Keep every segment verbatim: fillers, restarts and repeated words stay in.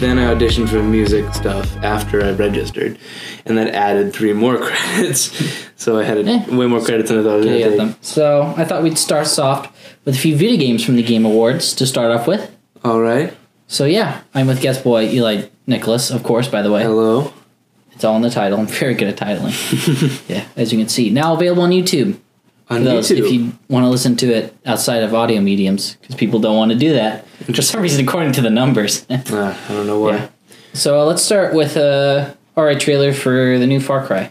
then I auditioned for music stuff after I registered, and that added three more credits. So I had a, eh. way more credits than I thought I was going to take. So I thought we'd start soft with a few video games from the Game Awards to start off with. All right. So yeah, I'm with guest boy Eli Nicholas, of course, by the way. Hello. It's all in the title. I'm very good at titling. Yeah, as you can see. Now available on YouTube. On For those, YouTube. if you want to listen to it outside of audio mediums, because people don't want to do that. For some reason, according to the numbers. uh, I don't know why. Yeah. So uh, let's start with a alright trailer for the new Far Cry.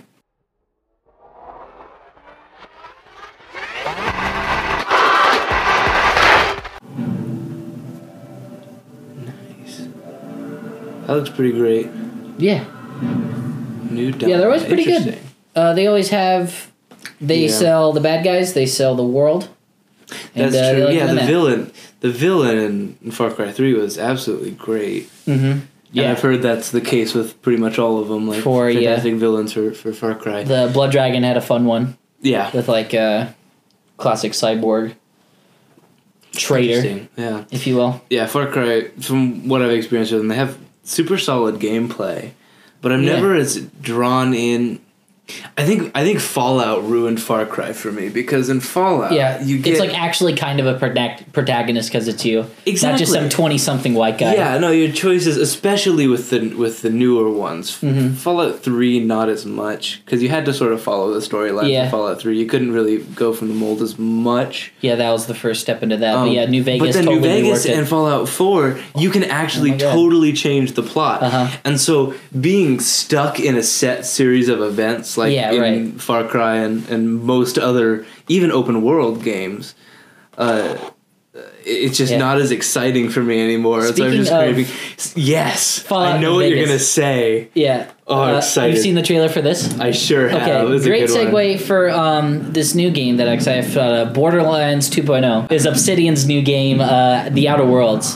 Nice. That looks pretty great. Yeah. New Dawn. Yeah, they're always pretty good. Uh, they always have... They yeah. sell the bad guys. They sell the world. That's and, uh, true. like Yeah, the that. villain, the villain in Far Cry three was absolutely great. Mm-hmm. Yeah, and I've heard that's the case with pretty much all of them. Like for, fantastic yeah. villains for, for Far Cry. The Blood Dragon had a fun one. Yeah, with like a classic cyborg traitor, yeah, if you will. Yeah, Far Cry. From what I've experienced with them, they have super solid gameplay, but I'm yeah. never as drawn in. I think I think Fallout ruined Far Cry for me because in Fallout, yeah, you get it's like actually kind of a protag- protagonist because it's you, exactly. not just some twenty-something white guy. Yeah, no, your choices, especially with the with the newer ones. Mm-hmm. Fallout three, not as much because you had to sort of follow the storyline. Yeah. For Fallout three, you couldn't really go from the mold as much. Yeah, that was the first step into that. Um, but yeah, New Vegas. But then totally New Vegas reworked it. and Fallout four, you can actually oh totally change the plot. Uh-huh. And so being stuck in a set series of events like yeah, in right. Far Cry and, and most other, even open world games, uh, it's just yeah. not as exciting for me anymore. Speaking so I'm just of craving. Yes, Fallout I know New what Vegas. you're gonna say. Yeah. Oh, I'm uh, excited. Have you seen the trailer for this? I sure have. Okay, It was great a good segue one. for um, this new game that I have uh, Borderlands two point oh is Obsidian's new game, uh, The Outer Worlds.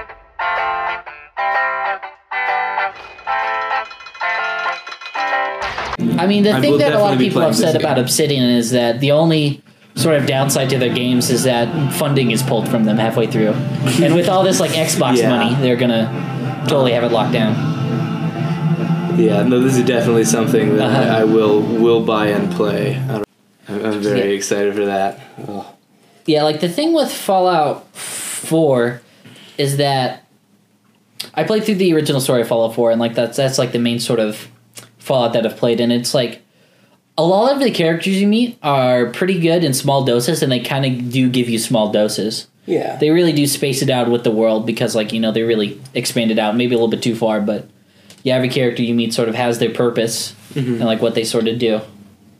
I mean, the I thing will that a lot of definitely be people have playing said this about game. Obsidian is that the only sort of downside to their games is that funding is pulled from them halfway through. And with all this like Xbox Yeah. money, they're gonna totally have it locked down. Yeah, no, this is definitely something that Uh-huh. I, I will will buy and play. I don't, I'm, I'm very Yeah. excited for that. Oh. Yeah, like the thing with Fallout four is that I played through the original story of Fallout four, and like that's that's like the main sort of Fallout that I've played, and it's like a lot of the characters you meet are pretty good in small doses, and they kind of do give you small doses. Yeah. They really do space it out with the world because, like, you know, they really expand it out, maybe a little bit too far, but yeah, every character you meet sort of has their purpose mm-hmm. and like what they sort of do.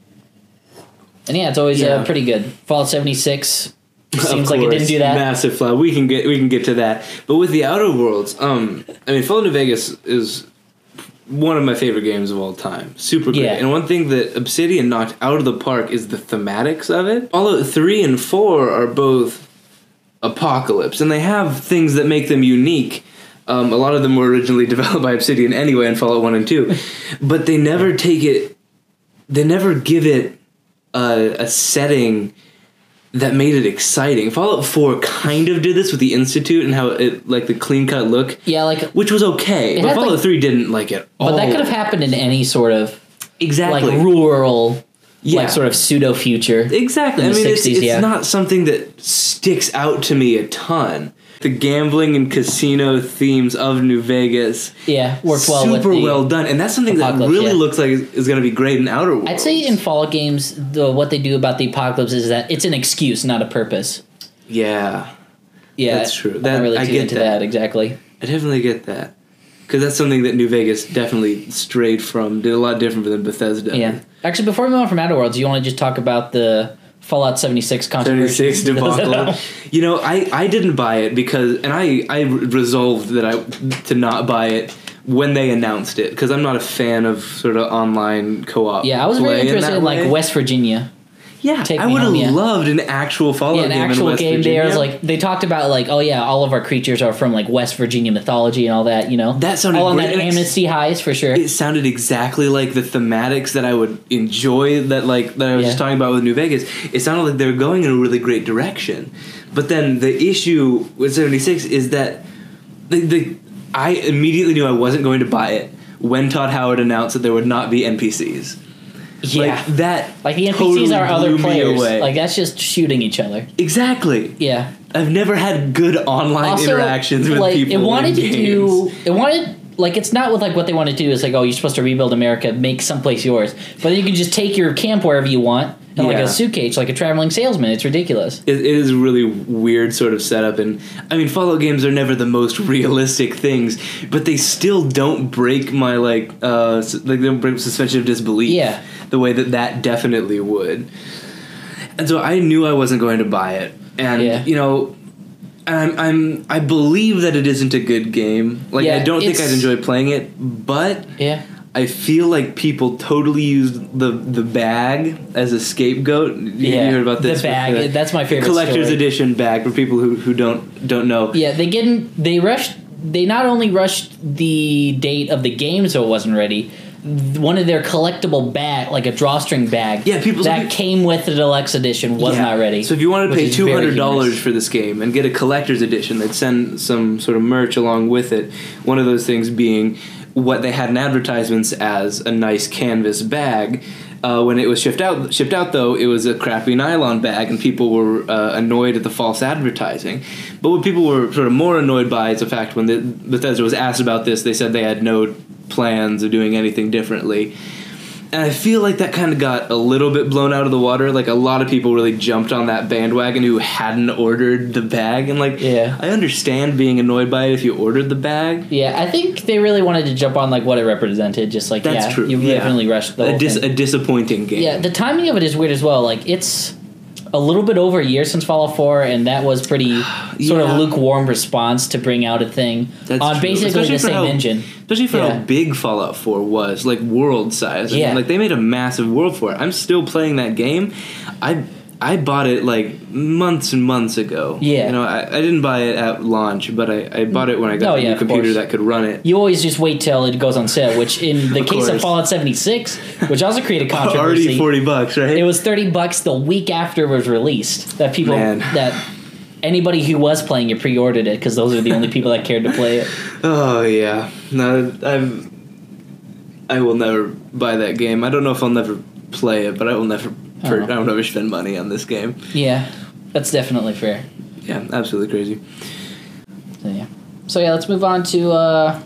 And yeah, it's always Yeah. uh, pretty good. Fallout seventy-six seems Of like it course, didn't do that. Massive flaw. We can get we can get to that. But with the Outer Worlds, um, I mean, Fallout New Vegas is one of my favorite games of all time. Super great. Yeah. And one thing that Obsidian knocked out of the park is the thematics of it. Fallout three and four are both apocalypse, and they have things that make them unique. Um, a lot of them were originally developed by Obsidian anyway in Fallout one and two. But they never take it... They never give it a, a setting that made it exciting. Fallout four kind of did this with the Institute and how it, like, the clean-cut look. Yeah, like... Which was okay. But had, Fallout like, three didn't like it all. But that could have happened in any sort of... Exactly. Like, rural... Yeah. Like, sort of pseudo-future. Exactly. In I the mean, sixties, it's, it's yeah. not something that sticks out to me a ton. The gambling and casino themes of New Vegas, Yeah, worked well with super the well done, and that's something that Apocalypse, really yeah. looks like is going to be great in Outer Worlds. I'd say in Fallout games, the what they do about the apocalypse is that it's an excuse, not a purpose. Yeah, Yeah, That's true. I'm That- not really I too get into that. that exactly. I definitely get that. Because that's something that New Vegas definitely strayed from, did a lot different than Bethesda. Yeah. Actually, before we move on from Outer Worlds, you want to just talk about the Fallout seventy-six controversy? seventy-six debacle. You know, I, I didn't buy it because, and I, I resolved that I to not buy it when they announced it, because I'm not a fan of sort of online co-op. Yeah, I was play very in interested that in like way. West Virginia. Yeah, Take I Me would have Home, yeah. loved an actual Fallout Yeah, an game in actual West game Virginia. there. Is like they talked about like, oh yeah, all of our creatures are from like West Virginia mythology and all that. You know, That sounded all on great. that And it's- amnesty highs for sure. It sounded exactly like the thematics that I would enjoy. That like that I was Yeah. just talking about with New Vegas. It sounded like they were going in a really great direction. But then the issue with seventy-six is that the, the I immediately knew I wasn't going to buy it when Todd Howard announced that there would not be N P Cs. Yeah. Like, that Like, the N P Cs totally are other blew me players. away. Like, that's just shooting each other. Exactly. Yeah. I've never had good online Also, interactions with like, people it wanted in to games. do... It wanted... Like, it's not with, like, what they want to do is, like, oh, you're supposed to rebuild America, make someplace yours. But then you can just take your camp wherever you want, and, like, Yeah. a suitcase, like a traveling salesman. It's ridiculous. It, it is a really weird sort of setup, and I mean, Fallout games are never the most realistic things, but they still don't break my like, uh, s- like they don't break suspension of disbelief. Yeah. The way that that definitely would. And so I knew I wasn't going to buy it, and Yeah. you know, I'm, I'm I believe that it isn't a good game. Like Yeah, I don't think it's- I'd enjoy playing it, but Yeah. I feel like people totally used the the bag as a scapegoat. You, Yeah, you heard about the this? with bag, that's my favorite collector's story. edition bag for people who, who don't don't know. Yeah, they didn't... They rushed... They not only rushed the date of the game so it wasn't ready, one of their collectible bag, like a drawstring bag, Yeah, people- that came with the deluxe edition was Yeah. not ready. So if you wanted to which pay is two very hundred dollars humorous. for this game and get a collector's edition, they'd send some sort of merch along with it. One of those things being what they had in advertisements as a nice canvas bag. Uh, when it was shipped out, shipped out though, it was a crappy nylon bag, and people were uh, annoyed at the false advertising. But what people were sort of more annoyed by is the fact when the, Bethesda was asked about this, they said they had no plans of doing anything differently. And I feel like that kind of got a little bit blown out of the water. Like, a lot of people really jumped on that bandwagon who hadn't ordered the bag. And, like, Yeah. I understand being annoyed by it if you ordered the bag. Yeah, I think they really wanted to jump on like what it represented. Just like That's yeah, true. you yeah. definitely rushed the a, whole dis- thing. a disappointing game. Yeah, the timing of it is weird as well. Like it's a little bit over a year since Fallout four, and that was pretty sort Yeah. of lukewarm response to bring out a thing That's on true. basically Especially the for same how- engine. Especially for Yeah. how big Fallout four was, like world size. I mean, Yeah. like they made a massive world for it. I'm still playing that game. I I bought it like months and months ago. Yeah. You know, I, I didn't buy it at launch, but I, I bought it when I got Oh, the yeah, new of computer course. that could run it. You always just wait till it goes on sale, which in the Of case of course. Fallout seventy-six, which also created controversy, Already forty bucks, right? it was thirty bucks the week after it was released. That people Man. that anybody who was playing it pre-ordered it because those are the only people that cared to play it. Oh yeah, no, I've I will never buy that game. I don't know if I'll never play it, but I will never. I Per, don't I know. will never spend money on this game. Yeah, that's definitely fair. Yeah, absolutely crazy. So yeah. So yeah, let's move on to uh,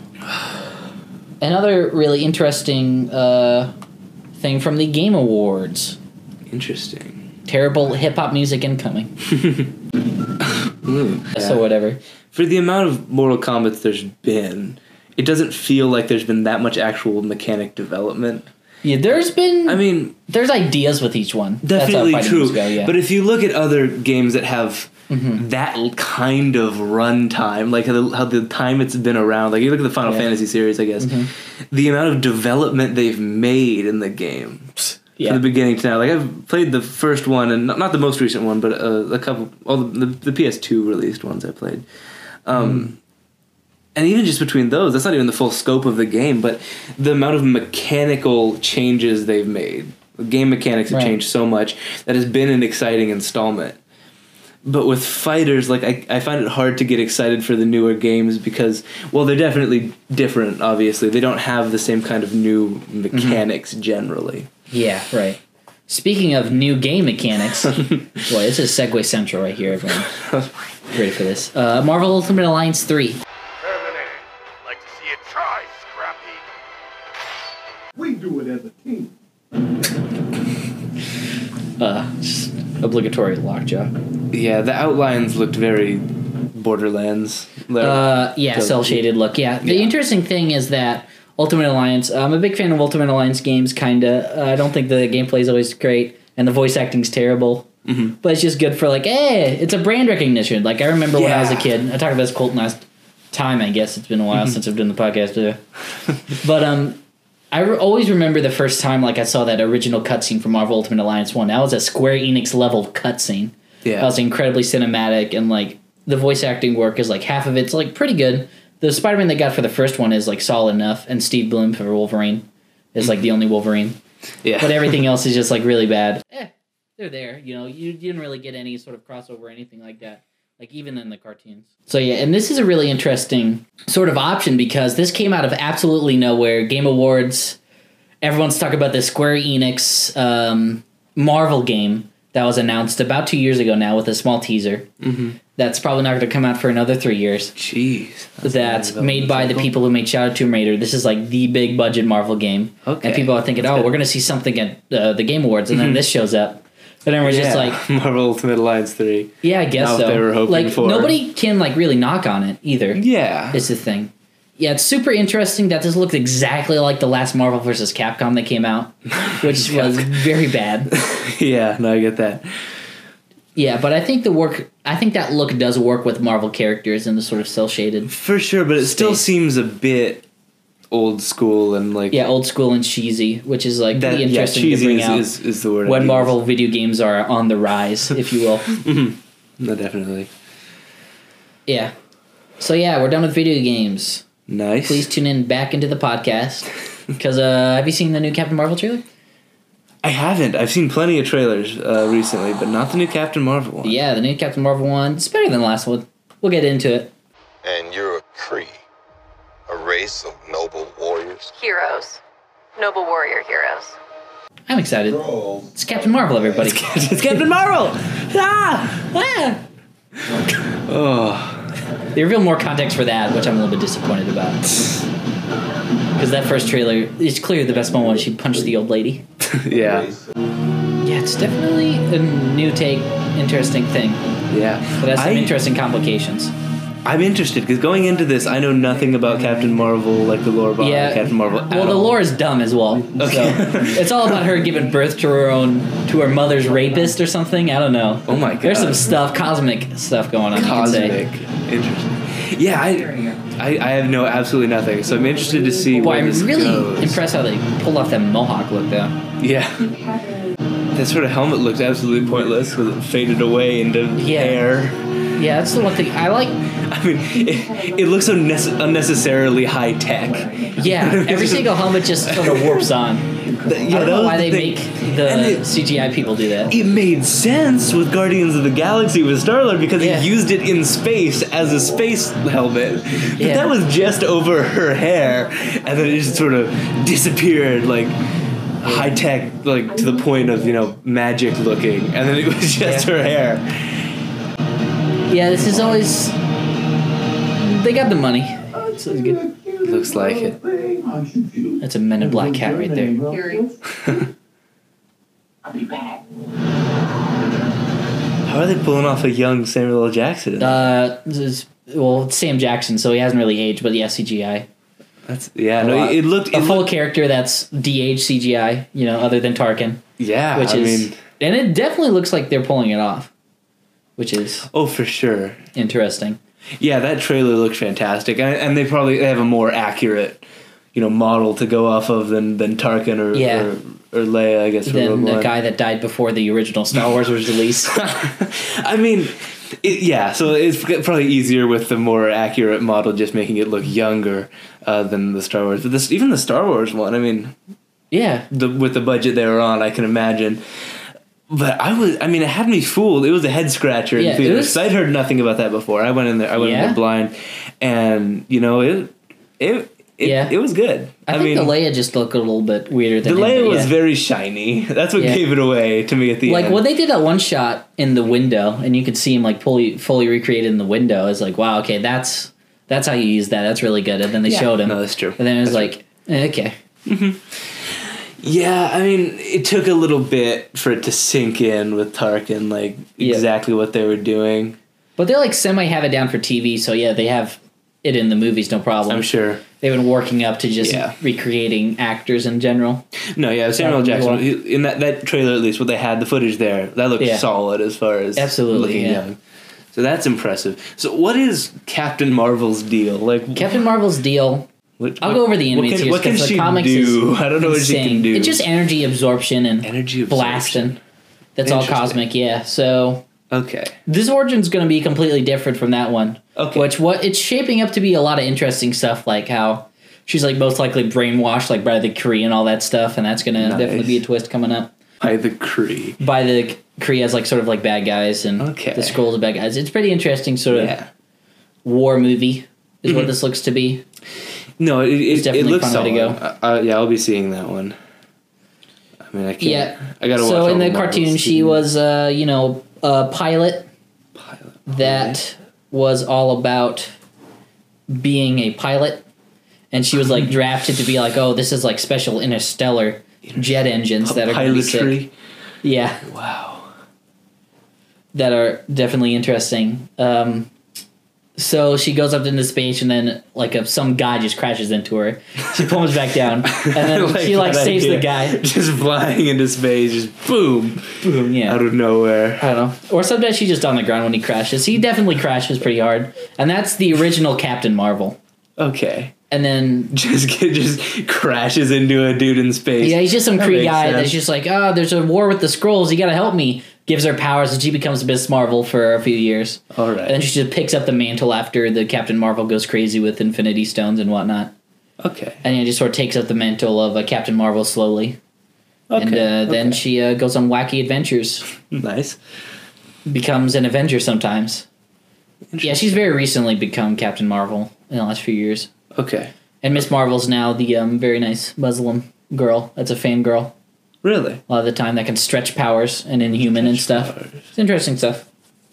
another really interesting uh, thing from the Game Awards. Interesting. Terrible hip hop music incoming. Mm, So yeah. whatever. For the amount of Mortal Kombat there's been, it doesn't feel like there's been that much actual mechanic development. Yeah, there's been. I mean, there's ideas with each one. definitely That's how fighting true. games go, yeah. But if you look at other games that have Mhm. that l- kind of run time, like how the, how the time it's been around, like you look at the Final Yeah. Fantasy series, I guess, Mhm. the amount of development they've made in the game. Yeah. From the beginning to now, like I've played the first one and not, not the most recent one, but uh, a couple, all the, the the P S two released ones I played, um, and even just between those, that's not even the full scope of the game. But the amount of mechanical changes they've made, game mechanics have Right. changed so much that has been an exciting installment. But with fighters, like I, I find it hard to get excited for the newer games because, well, they're definitely different. Obviously, they don't have the same kind of new mechanics generally. Yeah, right. Speaking of new game mechanics, boy, this is Segway Central right here, everyone. Ready for this? Uh, Marvel Ultimate Alliance three. Terminator. Like to see it try, Scrappy. We do it as a team. Uh, just obligatory lockjaw. Yeah, the outlines looked very Borderlands. Uh, yeah, So- cell shaded look. Yeah. The Yeah. interesting thing is that Ultimate Alliance. I'm a big fan of Ultimate Alliance games. Kinda. Uh, I don't think the gameplay is always great, and the voice acting's terrible. Mhm. But it's just good for like, hey, it's a brand recognition. Like I remember when I was a Yeah. kid. I talked about this Colton last time. I guess it's been a while since I've done the podcast. Too. But um, I re- always remember the first time like I saw that original cutscene from Marvel Ultimate Alliance one. That was a Square Enix level cutscene. Yeah. That was incredibly cinematic, and like the voice acting work is like half of it's like pretty good. The Spider-Man they got for the first one is like solid enough, and Steve Bloom for Wolverine is like the only Wolverine. Yeah. But everything else is just like really bad. Eh, they're there. You know, you, you didn't really get any sort of crossover or anything like that. Like, even in the cartoons. So, yeah, and this is a really interesting sort of option because this came out of absolutely nowhere. Game Awards, everyone's talking about the Square Enix um, Marvel game that was announced about two years ago now with a small teaser. Mm-hmm. That's probably not going to come out for another three years. Jeez. That's, that's made by cycle. the people who made Shadow of Tomb Raider. This is like the big budget Marvel game. Okay. And people are thinking, that's oh, good. We're going to see something at uh, the Game Awards, and then this shows up. And then we're yeah. just like... Marvel Ultimate Alliance three. Yeah, I guess Not so. What they were hoping like, for. Nobody can like really knock on it either. Yeah. It's the thing. Yeah, it's super interesting that this looks exactly like the last Marvel versus. Capcom that came out, which was very bad. Yeah, no, I get that. Yeah, but I think the work... I think that look does work with Marvel characters in the sort of cel-shaded... For sure, but it space. Still seems a bit... old school and like yeah old school and cheesy, which is like that, pretty interesting yeah, cheesy to bring is, out is, is the word when Marvel video games are on the rise, if you will. Mm-hmm. No, definitely. Yeah. So yeah, we're done with video games. Nice. Please tune in back into the podcast because uh, have you seen the new Captain Marvel trailer? I haven't. I've seen plenty of trailers uh, recently, but not the new Captain Marvel one. Yeah, the new Captain Marvel one. It's better than the last one. We'll get into it. And you're a Kree. A race of noble warriors. Heroes. Noble warrior heroes. I'm excited. It's Captain Marvel, everybody. It's Captain Marvel! Ah! Ah! Oh. They reveal more context for that, which I'm a little bit disappointed about. Because that first trailer, it's clear the best moment when she punched the old lady. Yeah. Yeah, it's definitely a new take, interesting thing. Yeah. But it has some I, interesting complications. I'm interested, because going into this, I know nothing about Captain Marvel, like the lore behind yeah. Captain Marvel. Well, the lore is dumb as well. Okay. So it's all about her giving birth to her own, to her mother's rapist or something. I don't know. Oh my god. There's some stuff, cosmic stuff going on. Cosmic. Interesting. Yeah, I, I I have no, absolutely nothing, so I'm interested to see well, where I'm this really goes. impressed how they pulled off that mohawk look, though. Yeah. That sort of helmet looked absolutely pointless because it faded away into yeah. hair. Yeah, that's the one thing I like. I mean, it, it looks unne- unnecessarily high tech. Yeah, every single helmet just sort of warps on. The, yeah, I don't know why the they thing. make the it, C G I people do that. It made sense with Guardians of the Galaxy with Star-Lord because yeah. he used it in space as a space helmet. But yeah. that was just over her hair, and then it just sort of disappeared, like high tech, like to the point of, you know, magic looking, and then it was just yeah. her hair. Yeah, this is always... They got the money. So it's good. Looks like it. That's a Men in Black cat right there. I'll be back. How are they pulling off a young Samuel L. Jackson? Uh, this is, well, it's Sam Jackson, so he hasn't really aged, but yeah, C G I. That's yeah. No, it looked it a full looked, character that's de-aged C G I. You know, other than Tarkin. Yeah, which I is, mean, and it definitely looks like they're pulling it off, which is oh for sure interesting. Yeah, that trailer looked fantastic, and, and they probably they have a more accurate, you know, model to go off of than than Tarkin or yeah. or, or Leia, I guess. Than the guy that died before the original Star Wars was released. I mean, it, yeah, so it's probably easier with the more accurate model, just making it look younger uh, than the Star Wars. But this, even the Star Wars one, I mean, yeah, the, with the budget they were on, I can imagine. But I was, I mean, it had me fooled. It was a head scratcher in yeah, theaters. Was, I'd heard nothing about that before. I went in there, I went yeah? in there blind, and you know, it, it, it, yeah. it was good. I, I think mean, the Leia just looked a little bit weirder than the him, Leia was yeah. very shiny. That's what yeah. gave it away to me at the like, end. Like when they did that one shot in the window, and you could see him like fully fully recreated in the window. It's like, wow, okay, that's that's how you use that. That's really good. And then they yeah. showed him. No, that's true. And then it was that's like, eh, okay. Mm-hmm. Yeah, I mean, it took a little bit for it to sink in with Tarkin, like, yeah. exactly what they were doing. But they, like, semi have it down for T V, so, yeah, they have it in the movies, no problem. I'm sure. They've been working up to just yeah. recreating actors in general. No, yeah, Samuel L. Jackson, he, in that, that trailer, at least, what they had, the footage there, that looked yeah. solid as far as Absolutely, looking yeah. young. So that's impressive. So what is Captain Marvel's deal? Like Captain Marvel's deal... What, I'll what, go over the enemies here because the comics do? is I don't know insane. what she can do. It's just energy absorption and energy absorption. blasting. That's all cosmic, yeah. So okay, this origin's going to be completely different from that one. Okay, which what it's shaping up to be a lot of interesting stuff, like how she's like most likely brainwashed, like by the Kree and all that stuff, and that's going to nice. definitely be a twist coming up. By the Kree. By the Kree as like sort of like bad guys, and Okay. the Skrulls are bad guys. It's pretty interesting sort of Yeah. war movie is what this looks to be. No, it, it, it definitely a looks fun solid. way to go. Uh, uh, yeah, I'll be seeing that one. I mean, I can't. Yeah. I gotta watch. So all in the Marvel cartoon, she seasons. was, uh, you know, a pilot Pilot. that was all about being a pilot, and she was like drafted to be like, oh, this is like special interstellar jet engines that are gonna be sick. Pilotry. Yeah, Wow. that are definitely interesting. Um, so she goes up into space, and then like a, some guy just crashes into her. She plummets back down, and then like she like that saves idea. the guy. Just flying into space, just boom, Boom, yeah. out of nowhere. I don't know. Or sometimes she's just on the ground when he crashes. He definitely crashes pretty hard, and that's the original Captain Marvel. Okay. And then Just get, just crashes into a dude in space. yeah, he's just some That Kree makes guy sense. that's just like, oh, there's a war with the Skrulls. You gotta help me. Gives her powers, and she becomes Miss Marvel for a few years. All right. And then she just picks up the mantle after the Captain Marvel goes crazy with Infinity Stones and whatnot. Okay. And then just sort of takes up the mantle of uh, Captain Marvel slowly. Okay. And uh, then okay. she uh, goes on wacky adventures. Nice. Becomes an Avenger sometimes. Yeah, she's very recently become Captain Marvel in the last few years. Okay. And Miss Marvel's now the um, very nice Muslim girl that's a fangirl. Really? A lot of the time that can stretch powers and inhuman and stuff. powers. It's interesting stuff.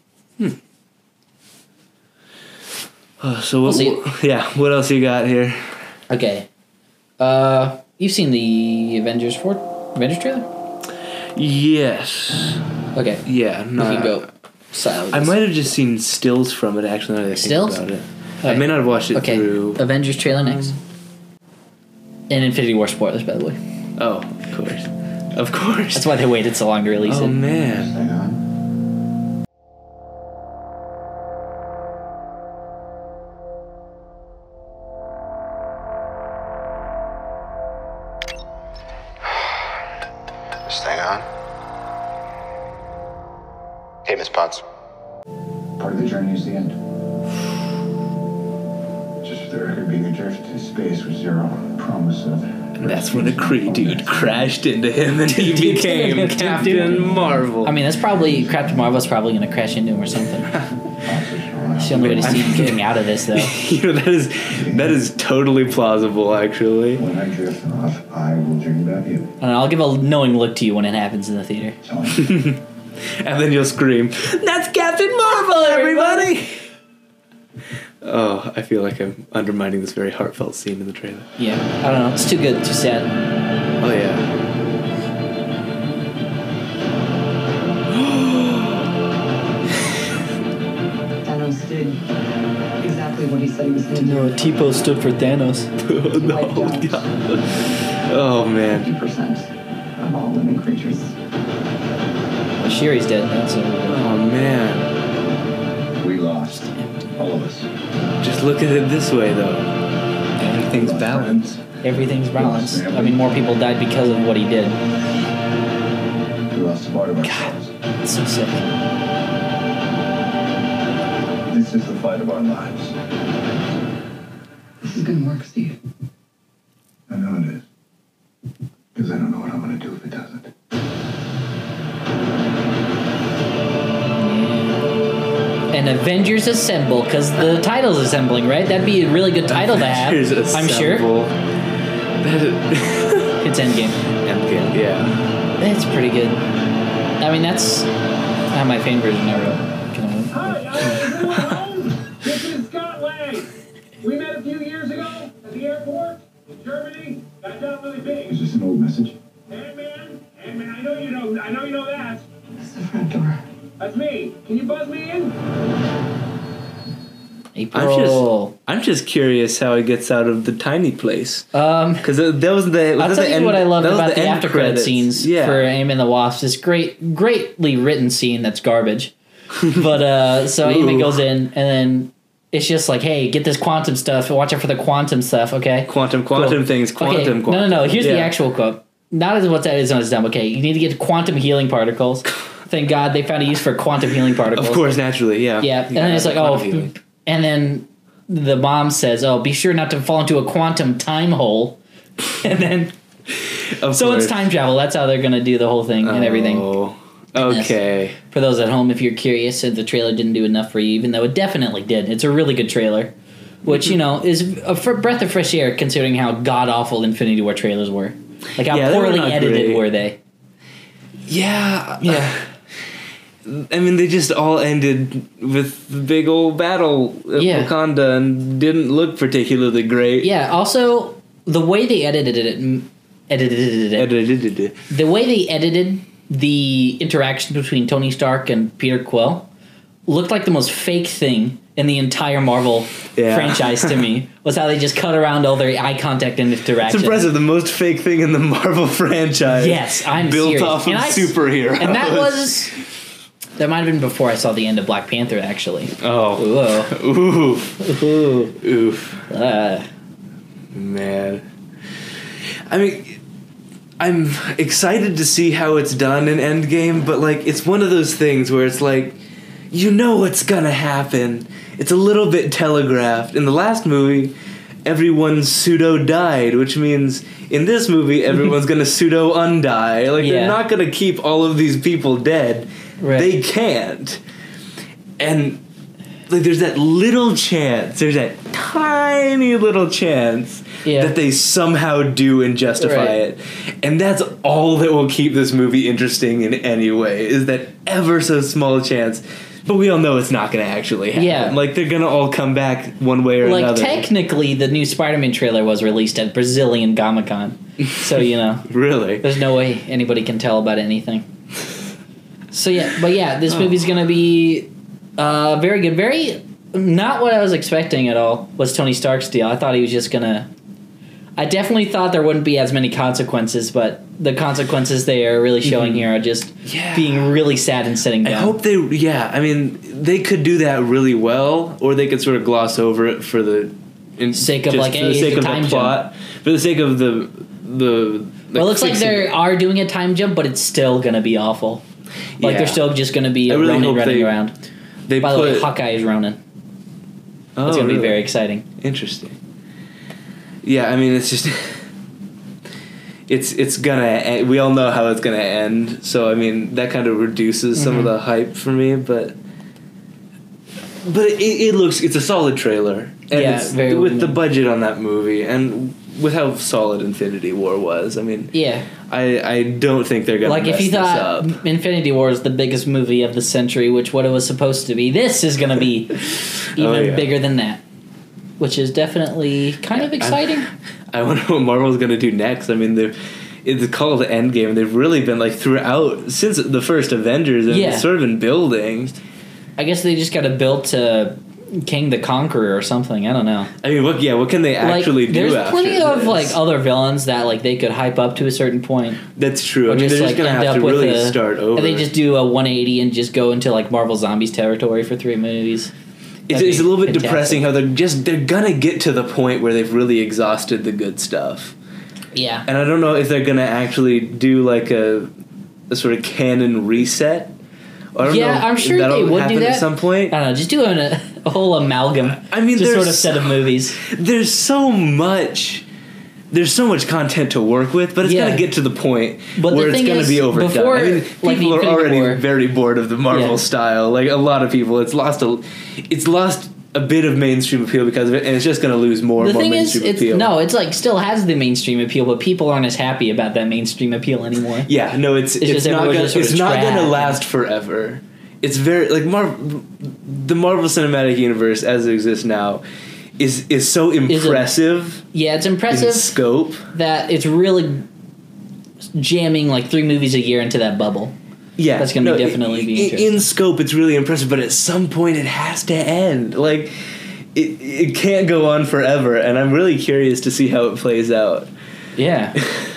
Oh, so what, see. what- yeah, what else you got here? Okay. Uh, you've seen the Avengers four Avengers trailer? Yes. Okay. Yeah. No. We can go silent. I might have just seen stills from it. Actually, now that I think Stills? about it. Okay. I may not have watched it Okay. through. Avengers trailer next. And Infinity War spoilers, by the way. Oh, of course, of course. That's why they waited so long to release Oh it. man. Hang on. Stay on. Hey, Miss Potts. Part of the journey is the end. Just for the record, being adrift in space with zero promise of. And that's when a Kree dude crashed into him, and he became Captain Marvel. I mean, that's probably Captain Marvel's probably going to crash into him or something. It's the only way to see him getting out of this, though. you know that is that is totally plausible, actually. When I drift off, I will dream about you. I don't know, I'll give a knowing look to you when it happens in the theater. Tell me. And then you'll scream, "That's Captain Marvel, everybody!" Oh, I feel like I'm undermining this very heartfelt scene in the trailer. Yeah, I don't know. It's too good, too sad. Oh yeah. Thanos did exactly what he said he was going to do. No, T-Pose stood for Thanos. Oh, no, God. Oh man. fifty percent of all living creatures. Well, Shuri's dead now, so... Oh man. We lost. All of us. Just look at it this way, though. Everything's Lost balanced. friends. Everything's balanced. I mean, more people died because of what he did. We lost a part of ourselves. It's so sick. This is the fight of our lives. This is going to work, Steve. I know it is. Because I don't know what I'm going to do if it doesn't. And Avengers Assemble, because the title's assembling, right? That'd be a really good title to have. Avengers I'm sure. Assemble. That is It's Endgame. Endgame, yeah. That's pretty good. I mean, that's not my fan version I wrote. Can I- Hi, I'm everyone home. This is Scott Lang. We met a few years ago at the airport in Germany. Got down really Is big. this an old message? Hey man, hey man, I know you know, I know you know that. It's the front door. That's me. Can you buzz me in? April. I'm just, I'm just curious how he gets out of the tiny place. Um, Because that was the. I'll was tell the you end- what I loved that was about the, end after credit credits. scenes Yeah. for Ant-Man and the Wasp. This great, greatly written scene that's garbage. But uh, so Ant-Man Ooh. goes in, and then it's just like, hey, get this quantum stuff. Watch out for the quantum stuff, okay? Quantum, quantum Cool. things, quantum, okay. quantum. No, no, no. Here's the Yeah. actual quote. Not as what that is on his dumb. Okay, you need to get quantum healing particles. Thank God they found a use for quantum healing particles. Of course, naturally, yeah. Yeah, and You then it's gotta like, have oh, quantum healing. and then the mom says, oh, be sure not to fall into a quantum time hole. And then Of So course. it's time travel. That's how they're gonna do the whole thing and everything. Oh, okay. For those at home, if you're curious, if the trailer didn't do enough for you, even though it definitely did. It's a really good trailer, which you know is a fr- breath of fresh air considering how god awful Infinity War trailers were. Like how Yeah, they were poorly not edited great. were they? Yeah. Yeah. I mean, they just all ended with the big old battle at Yeah. Wakanda and didn't look particularly great. Yeah. Also, the way they edited it, mm, edited it, the way they edited the interaction between Tony Stark and Peter Quill looked like the most fake thing in the entire Marvel Yeah. franchise to me. Was how they just cut around all their eye contact and It's interaction. impressive. The most fake thing in the Marvel franchise. Yes, I'm built serious. off of And I- superheroes. And that was that might have been before I saw the end of Black Panther. Actually, oh, Whoa. oof, Ooh. oof, Uh, man. I mean, I'm excited to see how it's done in Endgame, but like, it's one of those things where it's like, you know what's gonna happen. It's a little bit telegraphed. In the last movie, everyone pseudo died, which means in this movie, everyone's gonna pseudo undie. Like, Yeah. they're not gonna keep all of these people dead. Right. They can't. And like, there's that little chance. There's that tiny little chance Yeah. that they somehow do and justify Right. it. And that's all that will keep this movie interesting in any way, is that ever so small chance. But we all know it's not going to actually happen. Yeah. Like, they're going to all come back one way or like another. technically, the new Spider-Man trailer was released at Brazilian Comic-Con, so you know Really? there's no way anybody can tell about anything. So yeah, but yeah, this movie's gonna be uh, very good. Very not what I was expecting at all. Was Tony Stark's deal? I thought he was just gonna. I definitely thought there wouldn't be as many consequences, but the consequences they are really showing here are just Yeah. being really sad and sitting I down. hope they, yeah, I mean, they could do that really well, or they could sort of gloss over it for the in, Sake of, just like, for hey, the it's sake a of time the plot, for the sake of the the. well, it looks like fixing they it. are doing a time jump, but it's still gonna be awful. Like Yeah. they're still just gonna be I a really Ronin hope running they- around. They By put, the way, Hawkeye is Ronin. oh, It's gonna be really? very exciting. Interesting. Yeah, I mean, it's just it's it's gonna end. We all know how it's gonna end, so I mean that kind of reduces some of the hype for me, but but it, it looks it's a solid trailer, and Yeah, it's, very with well the made. budget on that movie and with how solid Infinity War was. I mean, Yeah. I I don't think they're gonna Like mess if you this thought up. Infinity War is the biggest movie of the century, which what it was supposed to be, this is going to be even Oh, yeah. bigger than that, which is definitely kind of exciting. I wonder what Marvel's gonna do next. I mean, they've it's called Endgame. They've really been like throughout since the first Avengers, and Yeah. it's sort of been building. I guess they just got to build to King the Conqueror or something. I don't know. I mean, what? Yeah, what can they actually like, do? There's after plenty of this? like other villains that like they could hype up to a certain point. That's true. Or I mean, just they're like just gonna end have up to with really a, start over. And they just do a one eighty and just go into like Marvel Zombies territory for three movies. it's, That'd it's a be little bit fantastic. depressing how they're just they're gonna get to the point where they've really exhausted the good stuff, Yeah. and I don't know if they're gonna actually do like a a sort of canon reset. I don't Yeah, know I'm if sure that'll they would happen do that at some point. I don't know, just doing a, a whole amalgam. I mean, just there's sort of set of movies. There's so much. There's so much content to work with, but it's Yeah. gonna get to the point But the where it's thing gonna is, be overdone. before, I mean, like, people the are Infinity already War- very bored of the Marvel Yeah. style. Like a lot of people, it's lost a, it's lost a bit of mainstream appeal because of it, and it's just gonna lose more The and more thing is, mainstream it's appeal. no, it's like still has the mainstream appeal, but people aren't as happy about that mainstream appeal anymore. Yeah, no, it's It's it's, just not everyone's gonna just sort it's of not trash gonna and- last forever. It's very like Marvel, the Marvel Cinematic Universe as it exists now, is is so Is it- impressive Yeah, it's in impressive scope. that it's really jamming like three movies a year into that bubble. Yeah, That's gonna be definitely i- be i- interesting. in scope. It's really impressive, but at some point it has to end. Like it, it can't go on forever, and I'm really curious to see how it plays out. Yeah.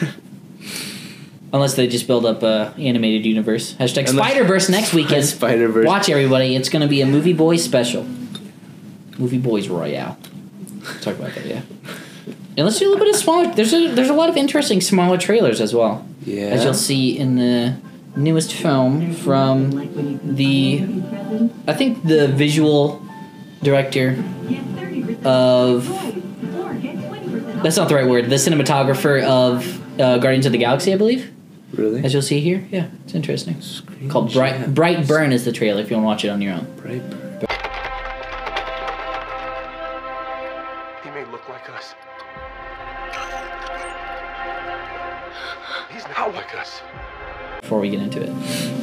Unless they just build up a animated universe. Hashtag Unless- Spider-Verse next weekend. Spider-Verse. Watch everybody. It's going to be a Movie Boys special. Movie Boys Royale. Talk about that, yeah. And let's do a little bit of smaller. There's a there's a lot of interesting smaller trailers as well. Yeah. As you'll see in the newest film from the, I think the visual director of. That's not the right word. The cinematographer of uh, Guardians of the Galaxy, I believe. Really? As you'll see here, yeah, it's interesting. Screen Called Bright Gems. Bright Burn is the trailer if you want to watch it on your own. Bright Burn. He may look like us. He's not like us. Before we get into it,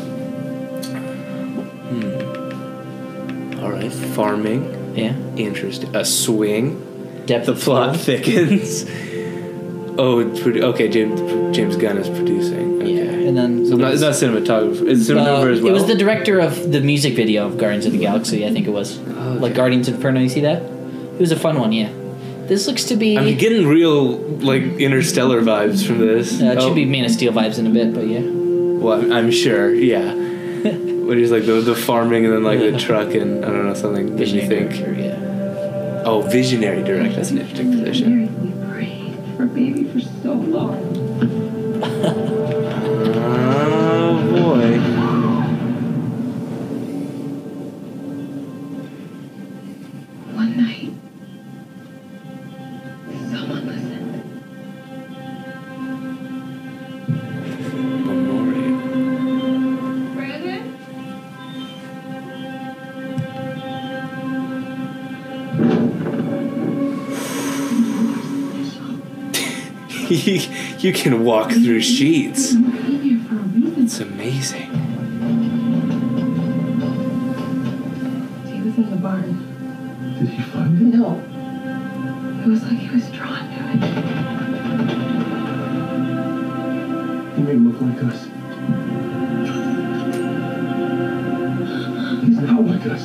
All right, farming. yeah, Interesting. A swing. depth The of plot field. thickens. Oh, it's produ- okay. James James Gunn is producing. Okay. Yeah, and then So not, it's not cinematographer. It's cinematographer Uh, as well. It was the director of the music video of Guardians of the Galaxy, I think it was. Okay. Like Guardians Inferno, you see that? It was a fun one, yeah. This looks to be... I'm getting real like Interstellar vibes from this. uh, it Oh, should be Man of Steel vibes in a bit, but yeah. Well, I'm, I'm sure. Yeah. What is like the the farming and then like the truck and I don't know something. Did you think? Director, yeah. Oh, visionary director. That's an interesting position. We prayed for a baby for so long. Oh boy. One night, someone listened. Memorial. Brandon? you, you can walk through sheets. We're in here for a reason. It's amazing. He was in the barn. Did he find it? No. It was like he was drawn to it. He may look like us. He's not like us.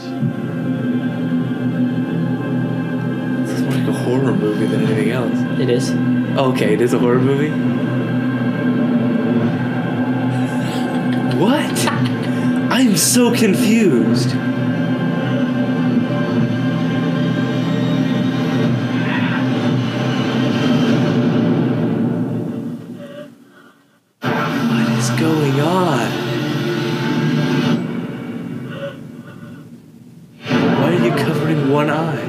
This is more like a horror movie than anything else. It is. Okay, it is a horror movie? What? I'm so confused. What is going on? Why are you covering one eye?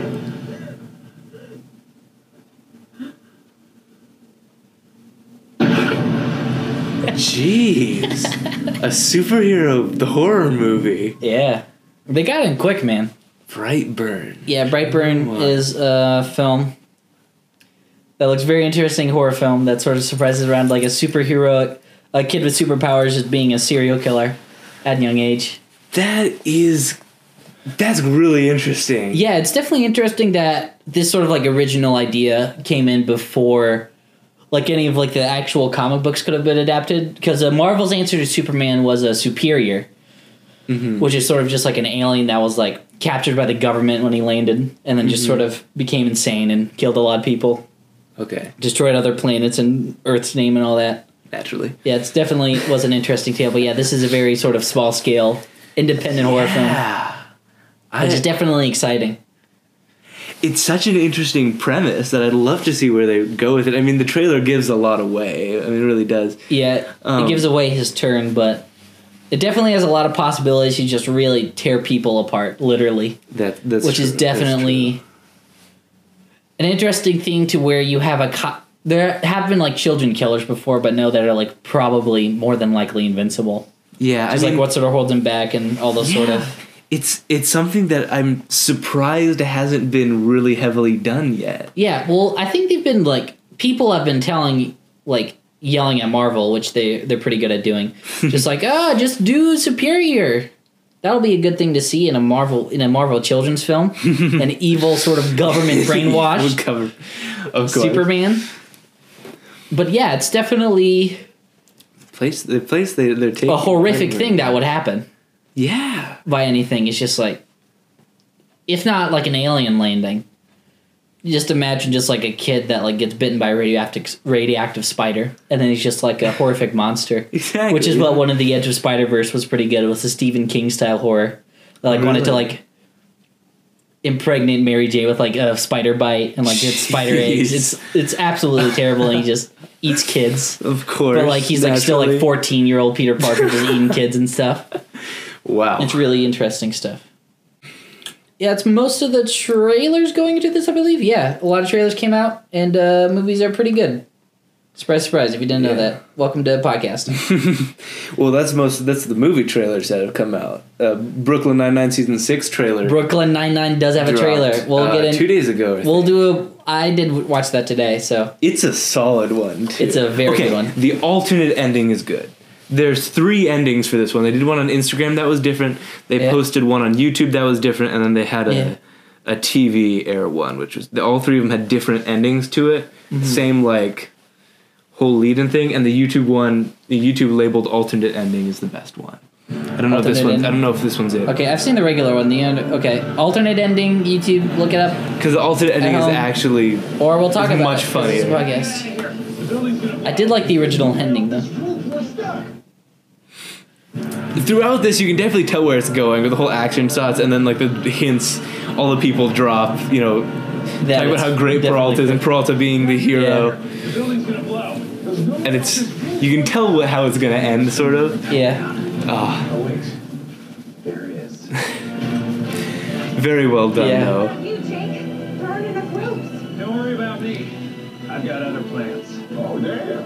Jeez. A superhero, the horror movie. Yeah. They got in quick, man. Brightburn. Yeah, Brightburn What? is a film that looks very interesting, horror film that sort of surprises around like a superhero, a kid with superpowers just being a serial killer at a young age. That is. That's really interesting. Yeah, it's definitely interesting that this sort of like original idea came in before like any of like the actual comic books could have been adapted, because uh, Marvel's answer to Superman was a superior, Mm-hmm. which is sort of just like an alien that was like captured by the government when he landed and then just Mm-hmm. sort of became insane and killed a lot of people, Okay. destroyed other planets and Earth's name and all that. Naturally. Yeah, it's definitely was an interesting tale, but yeah, this is a very sort of small scale independent horror film, Yeah. which is definitely exciting. It's such an interesting premise that I'd love to see where they go with it. I mean, the trailer gives a lot away. I mean, it really does. Yeah, Um, it gives away his turn, but it definitely has a lot of possibilities to just really tear people apart, literally. That that's Which true. is That's definitely true. an interesting thing to where you have a... Co- there have been, like, children killers before, but no, that are, like, probably more than likely invincible. Yeah, Just, I mean, like, what sort of holds them back and all those sort yeah. of... It's it's something that I'm surprised hasn't been really heavily done yet. Yeah, well, I think they've been, like... People have been telling, like... yelling at Marvel, which they they're pretty good at doing. Just like, ah, just do Superior. That'll be a good thing to see in a Marvel in a Marvel children's film. An evil sort of government brainwash Would cover, of course. Superman. But yeah, it's definitely Place the place they they're taking a horrific thing that would happen Yeah. by anything. It's just like, if not like an alien landing, you just imagine just like a kid that like gets bitten by a radioactive radioactive spider, and then he's just like a horrific monster. Exactly. Which is what one of the Edge of Spider-Verse was pretty good. It was the Stephen King style horror. That like wanted to Really? like impregnate Mary J with like a spider bite and like get spider eggs. Jeez. It's it's absolutely terrible, and he just eats kids. Of course. But like he's like still like naturally. fourteen year old Peter Parker just eating kids and stuff. Wow. It's really interesting stuff. Yeah, it's most of the trailers going into this, I believe. Yeah, a lot of trailers came out, and uh, movies are pretty good. Surprise, surprise! If you didn't know Yeah. that, welcome to the podcast. Well, that's most. That's the movie trailers that have come out. Uh, Brooklyn Nine-Nine season six trailer. Brooklyn Nine-Nine does have a dropped, trailer. We'll uh, get in. two days ago. I We'll think. do a. I did watch that today, so It's a solid one. Too. It's a very okay, good one. The alternate ending is good. There's three endings for this one. They did one on Instagram that was different. They Yeah. posted one on YouTube that was different, and then they had a Yeah. a T V air one, which was all three of them had different endings to it. Mm-hmm. Same like whole lead-in thing, and the YouTube one, the YouTube labeled alternate ending is the best one. I don't know if this Alternate one. ending. I don't know if this one's it. okay. I've seen the regular one. The end. Okay, alternate ending. YouTube, look it up, Because the alternate ending is Um, actually or we'll talk It's about much it. 'cause it's a funnier. podcast. The building's gonna I did like the original ending though. We're stuck. throughout this. You can definitely tell where it's going with the whole action shots, and then like the hints. All the people drop. You know, That talking about is how great definitely Peralta is, and Peralta being the hero. The building's gonna blow. There's no And it's you can tell what, how it's gonna end, sort of. Yeah. Ah, Oh, wait. There it is. very well done, Yeah. though. You, Jake. Burn enough ropes. Don't worry about me. I've got other plans. Oh, damn.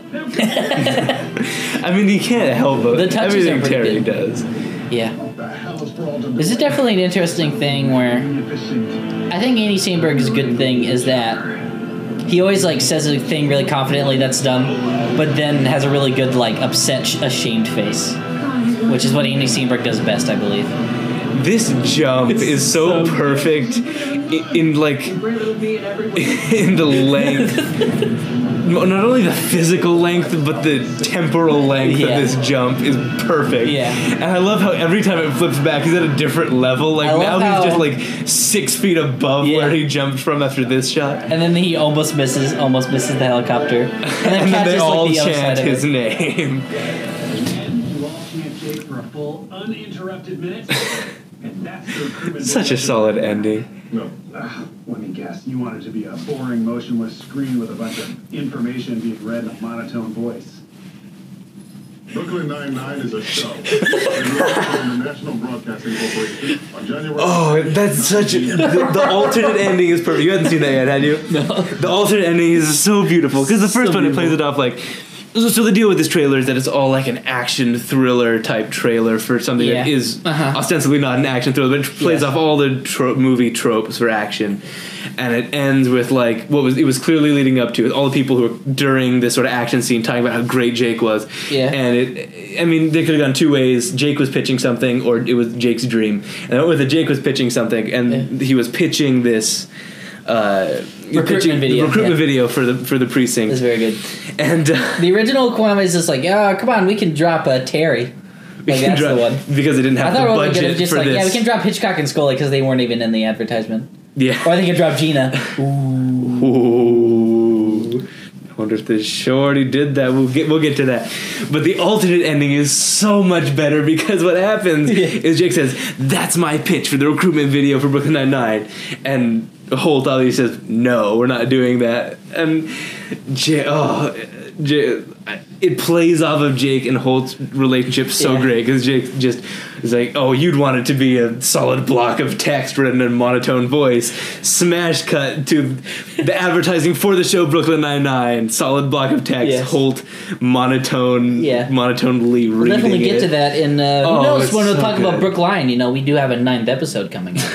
I mean, you can't help but The touches everything are pretty Terry good. does. Yeah. What the hell is Peralta doing? This is definitely an interesting thing where Efficient. I think Andy Samberg's good thing is that he always like says a thing really confidently that's dumb, but then has a really good like upset, sh- ashamed face, which is what Andy Samberg does best, I believe. This jump is so, so perfect in, in like in the length. Not only the physical length, but the temporal length Yeah. of this jump is perfect. Yeah. And I love how every time it flips back, he's at a different level. Like I now love he's how- just like six feet above Yeah. where he jumped from after this shot. And then he almost misses, almost misses the helicopter, and then And then catches they all like the other chant side of his it. name. And you all chant Jake for a full, uninterrupted minute. And that's the recruitment. Such a solid ending. No. Ah, let me guess. You want it to be a boring, motionless screen with a bunch of information being read in a monotone voice. Brooklyn Nine-Nine is a show. From the National Broadcasting Corporation on January... Oh, that's such a, the, the alternate ending is perfect. You haven't seen that yet, had you? No. The alternate ending is so beautiful because the first So one it plays beautiful. it off like. So, so the deal with this trailer is that it's all like an action thriller type trailer for something that Yeah. is Uh-huh. ostensibly not an action thriller, but it plays Yes. off all the tro- movie tropes for action, and it ends with like what was it was clearly leading up to it, all the people who were during this sort of action scene talking about how great Jake was. Yeah. And it, I mean, they could have gone two ways. Jake was pitching something, or it was Jake's dream. And I went with it, Jake was pitching something, and Yeah. he was pitching this. Uh, Recruitment pitching- video, recruitment yeah. video for the for the precinct. It's very good. And uh, The original Kwame is just like, oh, come on, we can drop a Terry. we Like, can that's drop- the one. because they didn't I have thought the we were budget gonna just for like, this. yeah, we can drop Hitchcock and Scully because they weren't even in the advertisement. Yeah. Or they could drop Gina. Ooh. I wonder if the shorty did that. We'll get we'll get to that. But the alternate ending is so much better because what happens Yeah. is Jake says, "That's my pitch for the recruitment video for Brooklyn Nine-Nine," and Holt obviously says, "No, we're not doing that." And Jake, oh, Jake, it plays off of Jake and Holt's relationship so Yeah. great because Jake just is like, "Oh, you'd want it to be a solid block of text read in a monotone voice." Smash cut to the advertising for the show Brooklyn Nine-Nine. Solid block of text. Yes. Holt monotone, Yeah. monotonely We'll reading definitely get it. to that in, uh, who Oh, knows it's when we'll so talk good. about Brookline. You know, we do have a ninth episode coming up.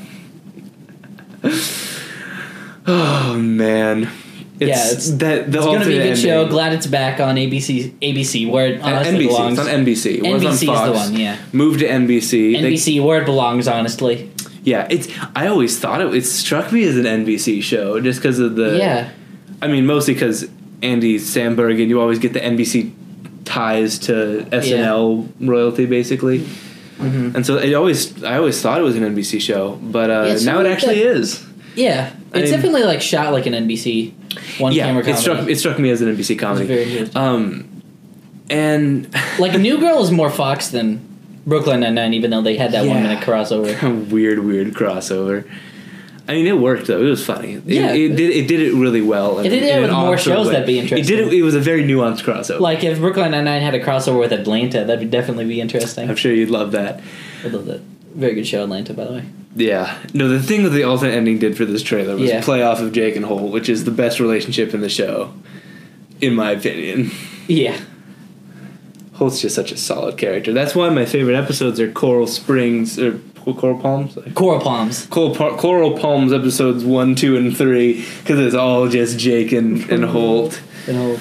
Oh man, it's, Yeah, it's- that the It's going to be a alternate good show. ending. Glad it's back on A B C, A B C where it Uh, honestly N B C. belongs. It's on N B C. It was N B C on is the Fox. one, yeah. Moved to N B C. They- N B C where it belongs, honestly. yeah, it's. I always thought it. It struck me as an N B C show just because of the. Yeah. I mean, mostly because Andy Samberg, and you always get the N B C ties to S N L royalty, basically. Mm-hmm. And so it always, I always thought it was an N B C show, but uh, Yeah, it's now it really actually good. is. Yeah. I It's mean- definitely like shot like an N B C one Yeah, camera it comedy. struck it struck me as an N B C comedy. very good. Um, and Like New Girl is more Fox than Brooklyn Nine-Nine, even though they had that one Yeah. minute crossover. weird, weird crossover. I mean, it worked though. It was funny. It, Yeah. it did. It did it really well. It did it in with an more odd sort of shows way. that'd be It did. interesting. It, it was a very nuanced crossover. Like if Brooklyn Nine-Nine had a crossover with Atlanta, that would definitely be interesting. I'm sure you'd love that. I love that. Very good show, Atlanta, by the way. Yeah. No, the thing that the alternate ending did for this trailer was Yeah. play off of Jake and Holt, which is the best relationship in the show. in my opinion. Yeah. Holt's just such a solid character. That's why my favorite episodes are Coral Springs or Coral Palms. Coral Palms. Coral, pa- Coral Palms episodes one, two, and three because it's all just Jake and, and Holt. And Holt.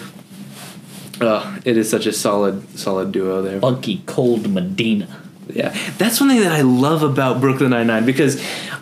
Oh, it is such a solid, solid duo there. Funky Cold Medina. Yeah, that's one thing that I love about Brooklyn Nine-Nine because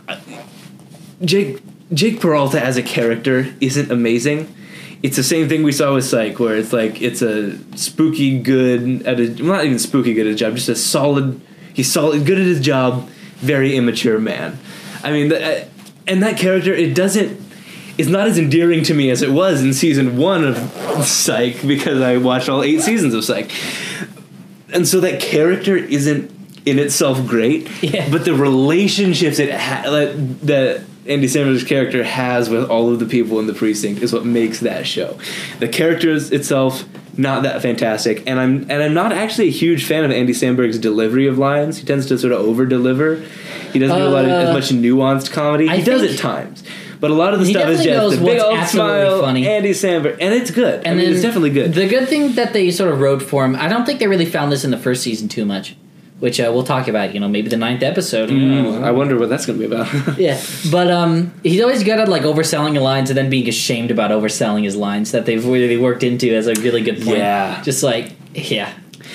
Jake Jake Peralta as a character isn't amazing. It's the same thing we saw with Psych, where it's like it's a spooky good at a well, not even spooky good at a job, just a solid. He's solid, good at his job, very immature man. I mean, the, and that character, it doesn't. It's not as endearing to me as it was in season one of Psych because I watched all eight seasons of Psych, and so that character isn't in itself great. Yeah. But the relationships it ha- that that Andy Samberg's character has with all of the people in the precinct is what makes that show. The characters itself not that fantastic, and I'm and I'm not actually a huge fan of Andy Samberg's delivery of lines. He tends to sort of over deliver. He doesn't do a lot of as much nuanced comedy. I He does think- at times. But a lot of the He stuff is definitely just knows the big what's old absolutely smile, funny. Andy Samberg, and it's good. And I mean, then it's definitely good. The good thing that they sort of wrote for him, I don't think they really found this in the first season too much, which uh, we'll talk about, you know, maybe the ninth episode. Mm, I wonder what that's going to be about. Yeah, but um, he's always good at like overselling lines and then being ashamed about overselling his lines that they've really worked into as a really good point. Yeah. Just like, yeah.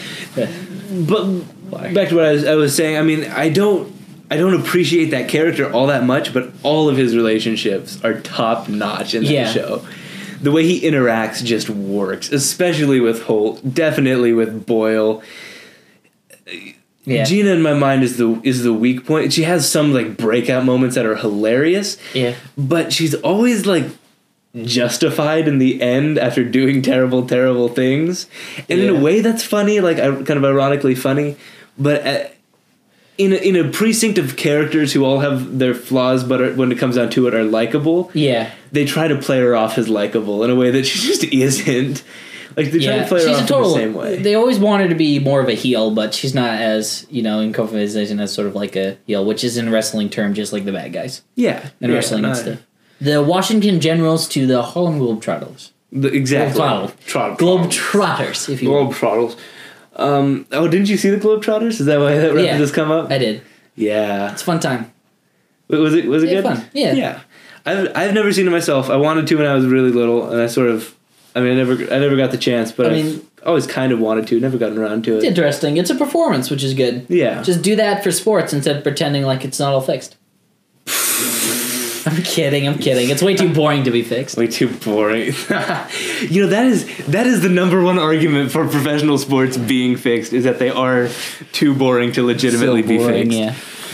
But back to what I was, I was saying, I mean, I don't I don't appreciate that character all that much, but all of his relationships are top notch in that Yeah. show. The way he interacts just works, especially with Holt, definitely with Boyle. Yeah. Gina in my mind is the is the weak point. She has some like breakout moments that are hilarious. Yeah. But she's always like justified in the end after doing terrible, terrible things. And in Yeah. a way that's funny, like I- kind of ironically funny. But at, in a, in a precinct of characters who all have their flaws, but are, when it comes down to it, are likable. Yeah. They try to play her off as likable in a way that she just isn't. Like they try Yeah, to play her she's off a total. in the same way. They always want her to be more of a heel, but she's not as, you know, in conversation as sort of like a heel, which is in wrestling term just like the bad guys Yeah, in yeah, wrestling no, and stuff. The Washington Generals to the Harlem Globetrotters. The, exactly. Globe Trot- Globetrotters, if you will. Globetrotters. Um, oh, didn't you see the Globetrotters? Is that why that reference Yeah, has come up? I did. Yeah. It's a fun time. Wait, was it was it Yeah, good? fun. Yeah. Yeah. I've I've never seen it myself. I wanted to when I was really little, and I sort of, I mean, I never I never got the chance, but I I mean- have always kind of wanted to. Never gotten around to It's it. interesting. It's a performance, which is good. Yeah. Just do that for sports instead of pretending like it's not all fixed. I'm kidding. I'm kidding. It's way too boring to be fixed. Way too boring. You know, that is that is the number one argument for professional sports being fixed is that they are too boring to legitimately So be boring, fixed. yeah.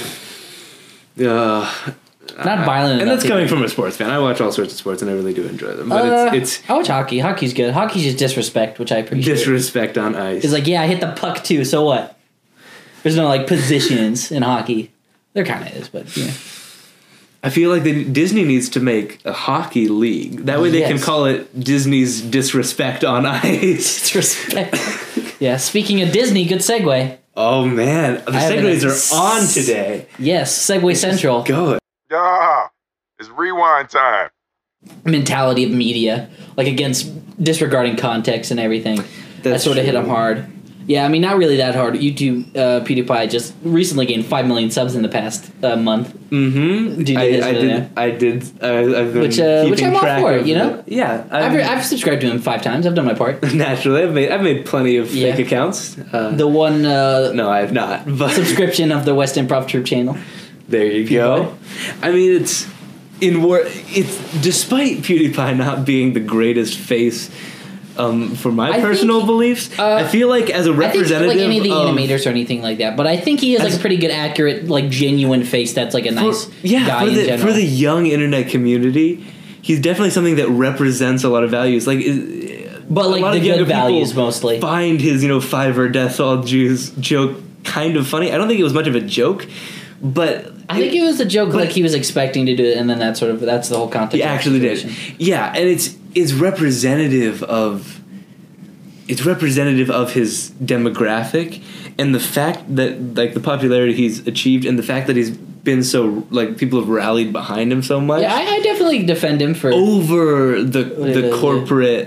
Uh, Not violent and enough that's coming either. from a sports fan. I watch all sorts of sports and I really do enjoy them. But Uh, it's it's I watch hockey. Hockey's good. Hockey's just disrespect, which I appreciate. disrespect on ice. It's like, yeah, I hit the puck too, so what? There's no like positions in hockey. There kind of is, but yeah. I feel like the, Disney needs to make a hockey league. That way they can Yes. call it Disney's Disrespect on Ice. Disrespect. Yeah, speaking of Disney, good segue. Oh man, the I have an segues ex- are on today. Yes, Segway Central. Go. Yeah, it's rewind time. Mentality of media, like against disregarding context and everything. that That's sort of hit true. him hard. Yeah, I mean, not really that hard. YouTube, uh, PewDiePie just recently gained five million subs in the past uh, month. Mm-hmm. Did you I, do this I video? did. I did. Uh, I've been Which, uh, keeping which I'm all track for, of you know? the- yeah. I've, I'm- I've subscribed to him five times. I've done my part. naturally, I've made. I've made plenty of Yeah. fake accounts. Uh, The one uh, no, I have not. But subscription of the West Improv Troop channel. there you go. I mean, it's in war. It's despite PewDiePie not being the greatest face. Um, for my I personal think- beliefs, uh, I feel like as a I think representative like any of the of, animators or anything like that, but I think he is like As- a pretty good, accurate, like genuine face. That's like a nice for, yeah, guy for in the general. for the young internet community, he's definitely something that represents a lot of values. Like, is- But, a like, lot the of good younger values people mostly. find his you know Fiverr death all Jews joke kind of funny. I don't think it was much of a joke, but I think it was a joke, but- like he was expecting to do it, and then that sort of that's the whole context. he of the actually did. situation. Yeah, and it's it's representative of it's representative of his demographic and the fact that like the popularity he's achieved and the fact that he's been so like people have rallied behind him so much. Yeah, I, I definitely defend him for. over the Yeah, the yeah. corporate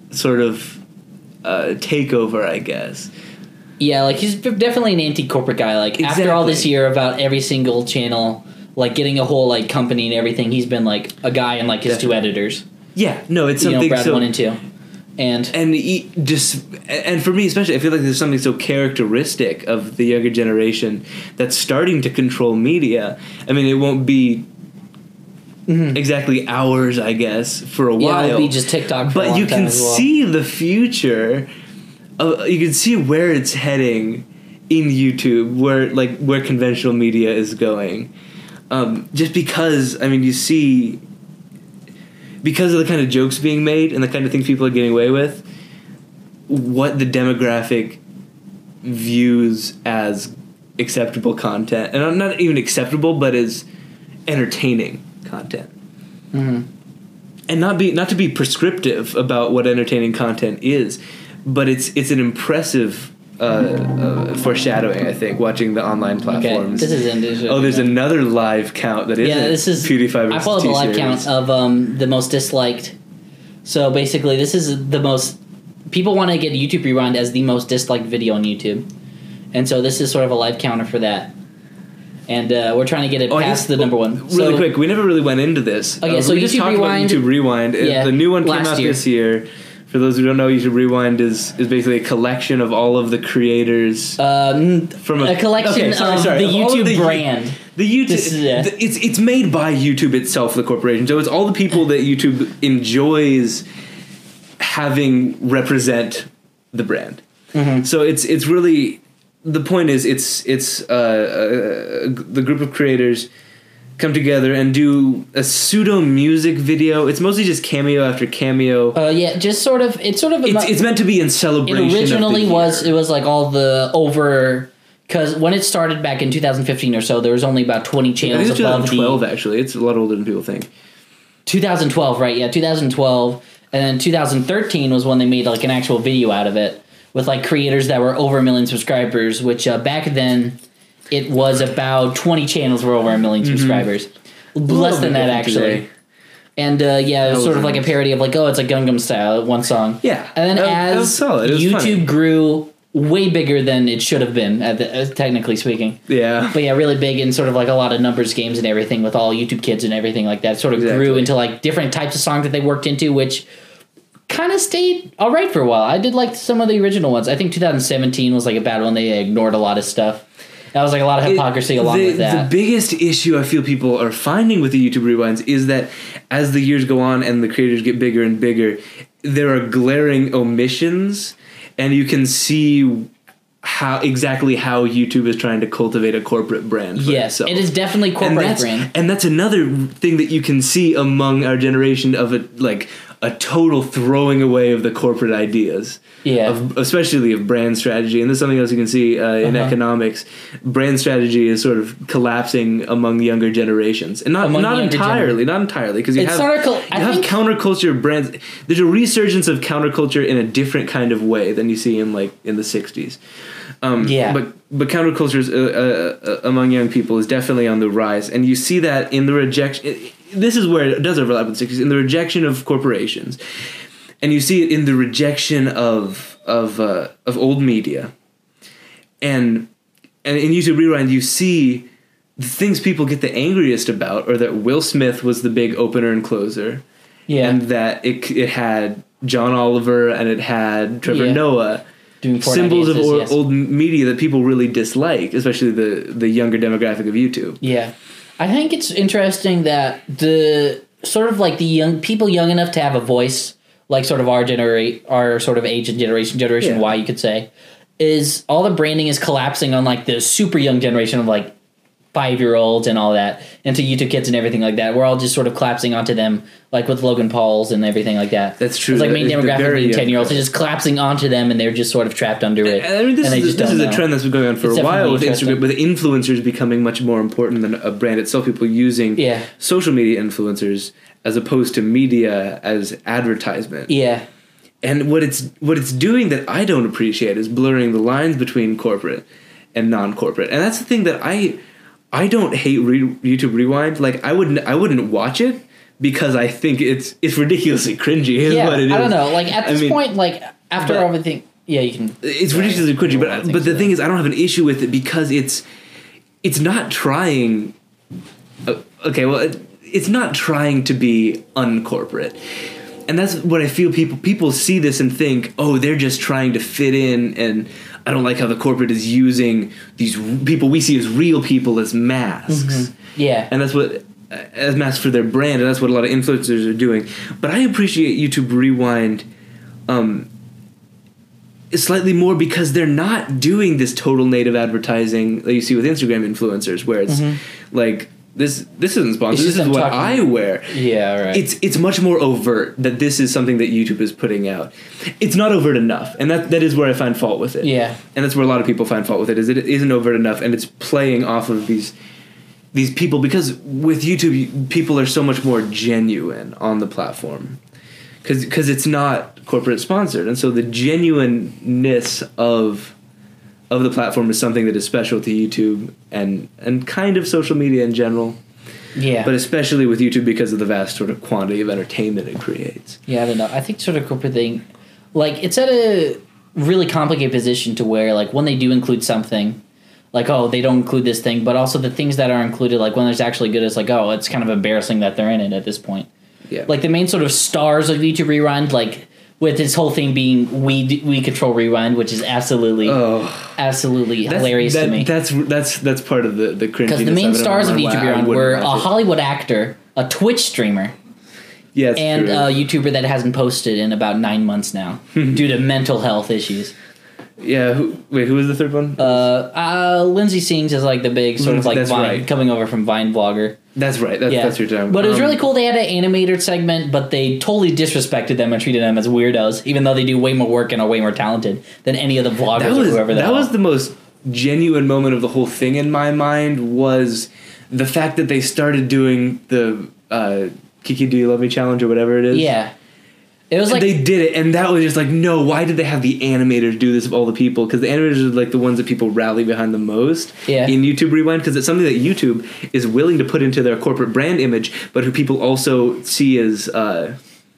sort of uh, takeover, I guess. Yeah, like he's definitely an anti-corporate guy. Like exactly. After all this year about every single channel, like getting a whole like company and everything, he's been like a guy and like his definitely. two editors. Yeah, no, it's you something know, Brad so, one and two, and and he just and for me especially, I feel like there's something so characteristic of the younger generation that's starting to control media. I mean, it won't be mm-hmm. exactly ours, I guess, for a yeah, while. It'll be just TikTok, for but a long you time can as well. see the future. Uh, you can see where it's heading in YouTube, where like where conventional media is going. Um, just because, I mean, you see, because of the kind of jokes being made and the kind of things people are getting away with, what the demographic views as acceptable content, and not even acceptable, but as entertaining content. Mm-hmm. And not be not to be prescriptive about what entertaining content is, but it's it's an impressive uh, uh, foreshadowing, I think, watching the online platforms. Okay, this is in, oh, there's another live count that isn't yeah, this is PewDiePie versus I followed the live T-Series. count of um, the most disliked. So basically, this is the most people want to get YouTube Rewind as the most disliked video on YouTube, and so this is sort of a live counter for that. And uh, we're trying to get it oh, past the well, number one. Really so, quick, we never really went into this. Okay, uh, so we YouTube just talked Rewind, about YouTube Rewind. Yeah, the new one came out year. this year. For those who don't know, YouTube Rewind is, is basically a collection of all of the creators um, from a, a collection okay, sorry, of sorry, the of YouTube the, brand. The YouTube, This is, yeah. the, it's it's made by YouTube itself, the corporation. So it's all the people that YouTube enjoys having represent the brand. Mm-hmm. So it's it's really the point is it's it's uh, uh, the group of creators come together and do a pseudo music video. It's mostly just cameo after cameo. Uh, yeah, just sort of. It's sort of. It's, it's meant to be in celebration. It originally of the was. year. It was like all the over. Because when it started back in two thousand fifteen or so, there was only about twenty I channels think it's above twenty twelve. the. Actually, it's a lot older than people think. twenty twelve, right? Yeah, twenty twelve, and then two thousand thirteen was when they made like an actual video out of it with like creators that were over a million subscribers. Which uh, back then. It was about twenty channels were over a million Mm-hmm. subscribers. Less than that, actually. Today. And uh, yeah, it was That sort was of like a nice. parody of like, oh, it's a Gangnam Style, one song. Yeah. And then That- that as was solid. It was YouTube funny. grew way bigger than it should have been, at the, uh, technically speaking. Yeah. But yeah, really big in sort of like a lot of numbers games and everything with all YouTube Kids and everything like that. It sort of Exactly. grew into like different types of songs that they worked into, which kind of stayed all right for a while. I did like some of the original ones. I think two thousand seventeen was like a bad one. They ignored a lot of stuff. That was like a lot of hypocrisy It- along the, with that. The biggest issue I feel people are finding with the YouTube Rewinds is that as the years go on and the creators get bigger and bigger, there are glaring omissions, and you can see how exactly how YouTube is trying to cultivate a corporate brand for Yes, itself. it is definitely and corporate that's, brand. and that's another thing that you can see among our generation of a like a total throwing away of the corporate ideas. Yeah. Of, especially of brand strategy. And this is something else you can see uh, in Uh-huh. economics. Brand strategy is sort of collapsing among younger generations. And not Among not younger entirely, not entirely. Because you It's have, sort of col- I you have think- counterculture brands. There's a resurgence of counterculture in a different kind of way than you see in like in the sixties. Um, Yeah. But but counterculture uh, uh, uh, among young people is definitely on the rise. And you see that in the rejection... This is where it does overlap with the sixties, in the rejection of corporations. And you see it in the rejection of of uh, of old media. And and in YouTube Rewind, you see the things people get the angriest about are that Will Smith was the big opener and closer. Yeah. And that it it had John Oliver and it had Trevor Yeah. Noah. Doing Fortnite Symbols of dances, old, yes. old media that people really dislike, especially the, the younger demographic of YouTube. Yeah. I think it's interesting that the sort of like the young people young enough to have a voice, like sort of our generate our sort of age and generation, generation Yeah. Y, you could say, is all the branding is collapsing on like the super young generation of like five year olds and all that, into YouTube Kids and everything like that. We're all just sort of collapsing onto them, like with Logan Paul's and everything like that. That's true. It's like main The- the demographic very being young ten year olds, crowd. they're just collapsing onto them, and they're just sort of trapped under it. I mean, this and they is just this don't is know. a trend that's been going on for It's a while with definitely Instagram, with influencers becoming much more important than a brand itself. People using Yeah. social media influencers as opposed to media as advertisement. Yeah. And what it's what it's doing that I don't appreciate is blurring the lines between corporate and non-corporate. And that's the thing that I I don't hate re- YouTube Rewind. Like I wouldn't I wouldn't watch it, because I think it's it's ridiculously cringy. Is yeah, what it is. I don't know. Like at I this mean, point, like after but- everything, yeah, you can. It's ridiculously cringy, but but the thing is, I don't have an issue with it because it's it's not trying. Uh, okay, well, it, it's not trying to be uncorporate, and that's what I feel. People people see this and think, oh, they're just trying to fit in, and I don't like how the corporate is using these r- people we see as real people as masks. Mm-hmm. Yeah, And that's what, as masks for their brand, and that's what a lot of influencers are doing. But I appreciate YouTube Rewind um, slightly more because they're not doing this total native advertising that you see with Instagram influencers, where it's Mm-hmm. like, this this isn't sponsored, It's this just is them what talking- I wear. yeah, right. It's it's much more overt that this is something that YouTube is putting out. It's not overt enough, and that that is where I find fault with it. Yeah. And that's where a lot of people find fault with it, is it isn't overt enough, and it's playing off of these these people, because with YouTube, you- people are so much more genuine on the platform, because it's not corporate sponsored, and so the genuineness of of the platform is something that is special to YouTube and and kind of social media in general. yeah, But especially with YouTube because of the vast sort of quantity of entertainment it creates. yeah. I don't know. I think sort of corporate thing, like it's at a really complicated position to where like when they do include something, like oh they don't include this thing, but also the things that are included, like when there's actually good, it's like oh it's kind of embarrassing that they're in it at this point. Yeah. Like the main sort of stars of YouTube Rewind, like with this whole thing being we d- we control Rewind, which is absolutely Oh, absolutely that's, hilarious that, to me. That's that's that's part of the the cringiness. Because the main of it. I stars of don't know YouTube why I Rewind wouldn't were a watch it. Hollywood actor, a Twitch streamer, Yeah, it's and true. a YouTuber that hasn't posted in about nine months now due to mental health issues. yeah. Who, wait, who was the third one? Uh, uh, Lindsay Sings is like the big sort of like That's Vine, right. coming over from Vine blogger. that's right. That's Yeah, that's your time. but it was Um, really cool. They had an animator segment, but they totally disrespected them and treated them as weirdos, even though they do way more work and are way more talented than any of the vloggers That or was whoever. the that hell. was the most genuine moment of the whole thing in my mind, was the fact that they started doing the uh, Kiki Do You Love Me challenge or whatever it is. yeah. It was like they did it, and that was just like, no, why did they have the animators do this of all the people? Because the animators are like the ones that people rally behind the most Yeah. in YouTube Rewind, because it's something that YouTube is willing to put into their corporate brand image, but who people also see as uh,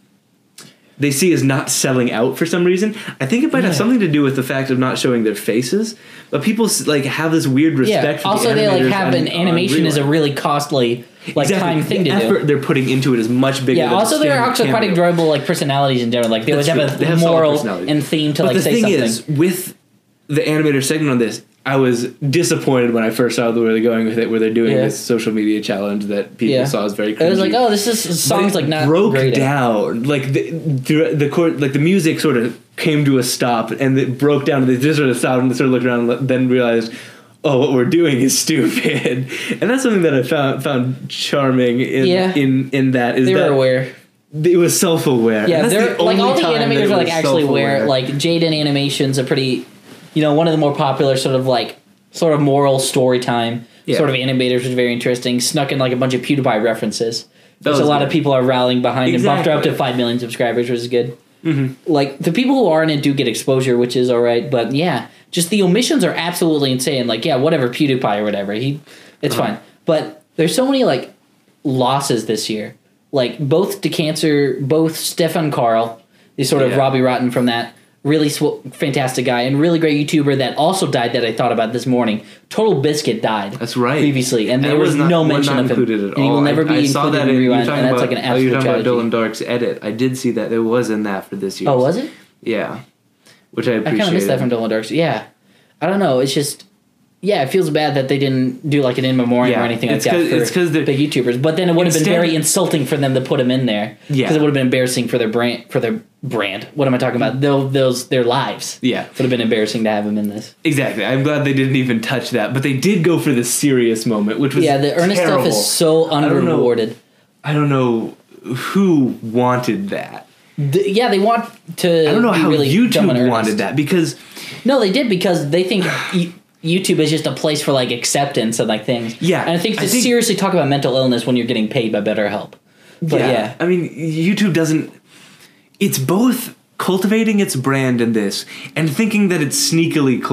they see as not selling out for some reason. I think it might have Yeah. something to do with the fact of not showing their faces, but people s- like have this weird respect. yeah. For Also, the they like animators have on- an on animation is a Rewind. really costly like Exactly. time thing the to effort do. they're putting into it is much bigger. Yeah. than Also, a they're standard actually quite cameo. enjoyable like personalities in general. Like they That's always true. have They a have solid moral personalities. and theme to But like the say thing something. is, with the animator segment on this, I was disappointed when I first saw where they're going with it, where they're doing Yeah. this social media challenge that people Yeah. saw as very cringy. It was like, oh, this is But songs it like not broke great at. down. Like the the, the chord, like the music sort of came to a stop, and it broke down. And they just sort of stopped and they sort of looked around, and then realized, oh, what we're doing is stupid. And that's something that I found found charming in Yeah. in in that is They were that aware. it was self aware. Yeah, they're like all the animators are like actually aware. aware. Like Jaden Animation's a pretty, you know, one of the more popular sort of like sort of moral story time Yeah. sort of animators, which is very interesting. Snuck in like a bunch of PewDiePie references. That Which a was lot good. of people are rallying behind and bumped her up to Exactly. five million subscribers, which is good. Mhm. Like the people who are in it do get exposure, which is all right. But yeah, just the omissions are absolutely insane. Like yeah, whatever PewDiePie or whatever, he it's Uh-huh. fine. But there's so many like losses this year. Like both DeCancer, both Stefan Carl, the sort of Yeah. Robbie Rotten from that, really sw- fantastic guy and really great YouTuber that also died that I thought about this morning. Total Biscuit died. That's right. Previously, and That there was, not- no was mention not of him. included at and he will all. never I, be I included saw that in in, you're Rewind, talking and that's about, like an oh, you're absolute talking about tragedy. Dylan Dark's edit. I did see that. It was in that for this year. Oh, was it? Yeah. Which I I appreciate. kind of missed that from Dylan Darks. Yeah, I don't know. It's just, yeah, it feels bad that they didn't do like an in memoriam Yeah, or anything like it's that 'cause- for it's 'cause they're- big YouTubers. But then it would have been Instead- very insulting for them to put him in there. Yeah. because it would have been embarrassing for their brand. For their brand. What am I talking about? Those, those their lives. Yeah. would have been embarrassing to have him in this. Exactly. I'm glad they didn't even touch that, but they did go for the serious moment, which was Yeah, the earnest terrible. stuff is so don't know. unrewarded. I don't know who wanted that. The- yeah, they want to. I don't know be how really dumb and YouTube earnest. wanted that, because No, they did because they think y- YouTube is just a place for like acceptance and like things. Yeah, and I think to I think- seriously talk about mental illness when you're getting paid by BetterHelp. But yeah, I mean, YouTube doesn't. It's both cultivating its brand in this and thinking that it's sneakily cul-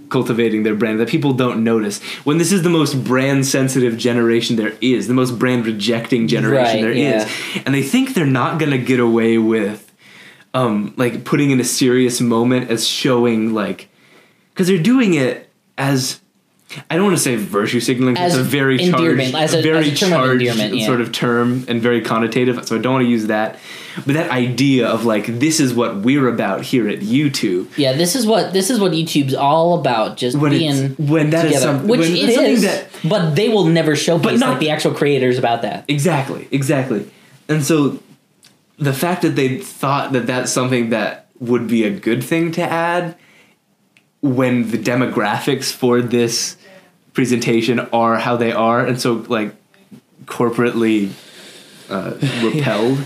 cultivating their brand that people don't notice when this is the most brand sensitive generation there is, the most brand rejecting generation Right, there yeah. is, and they think they're not gonna get away with um like putting in a serious moment as showing like, because they're doing it as, I don't want to say virtue signaling. As it's a very endearment, charged, as a- very as a term of charged endearment, yeah. sort of term and very connotative. So I don't want to use that. But that idea of like, this is what we're about here at YouTube. Yeah, this is what this is what YouTube's all about. Just When being it's- when that is together, some- which when it it's something is, that- but they will never showcase not- like the actual creators about that. Exactly, exactly. And so the fact that they thought that that's something that would be a good thing to add when the demographics for this presentation are how they are, and so like corporately uh, repelled.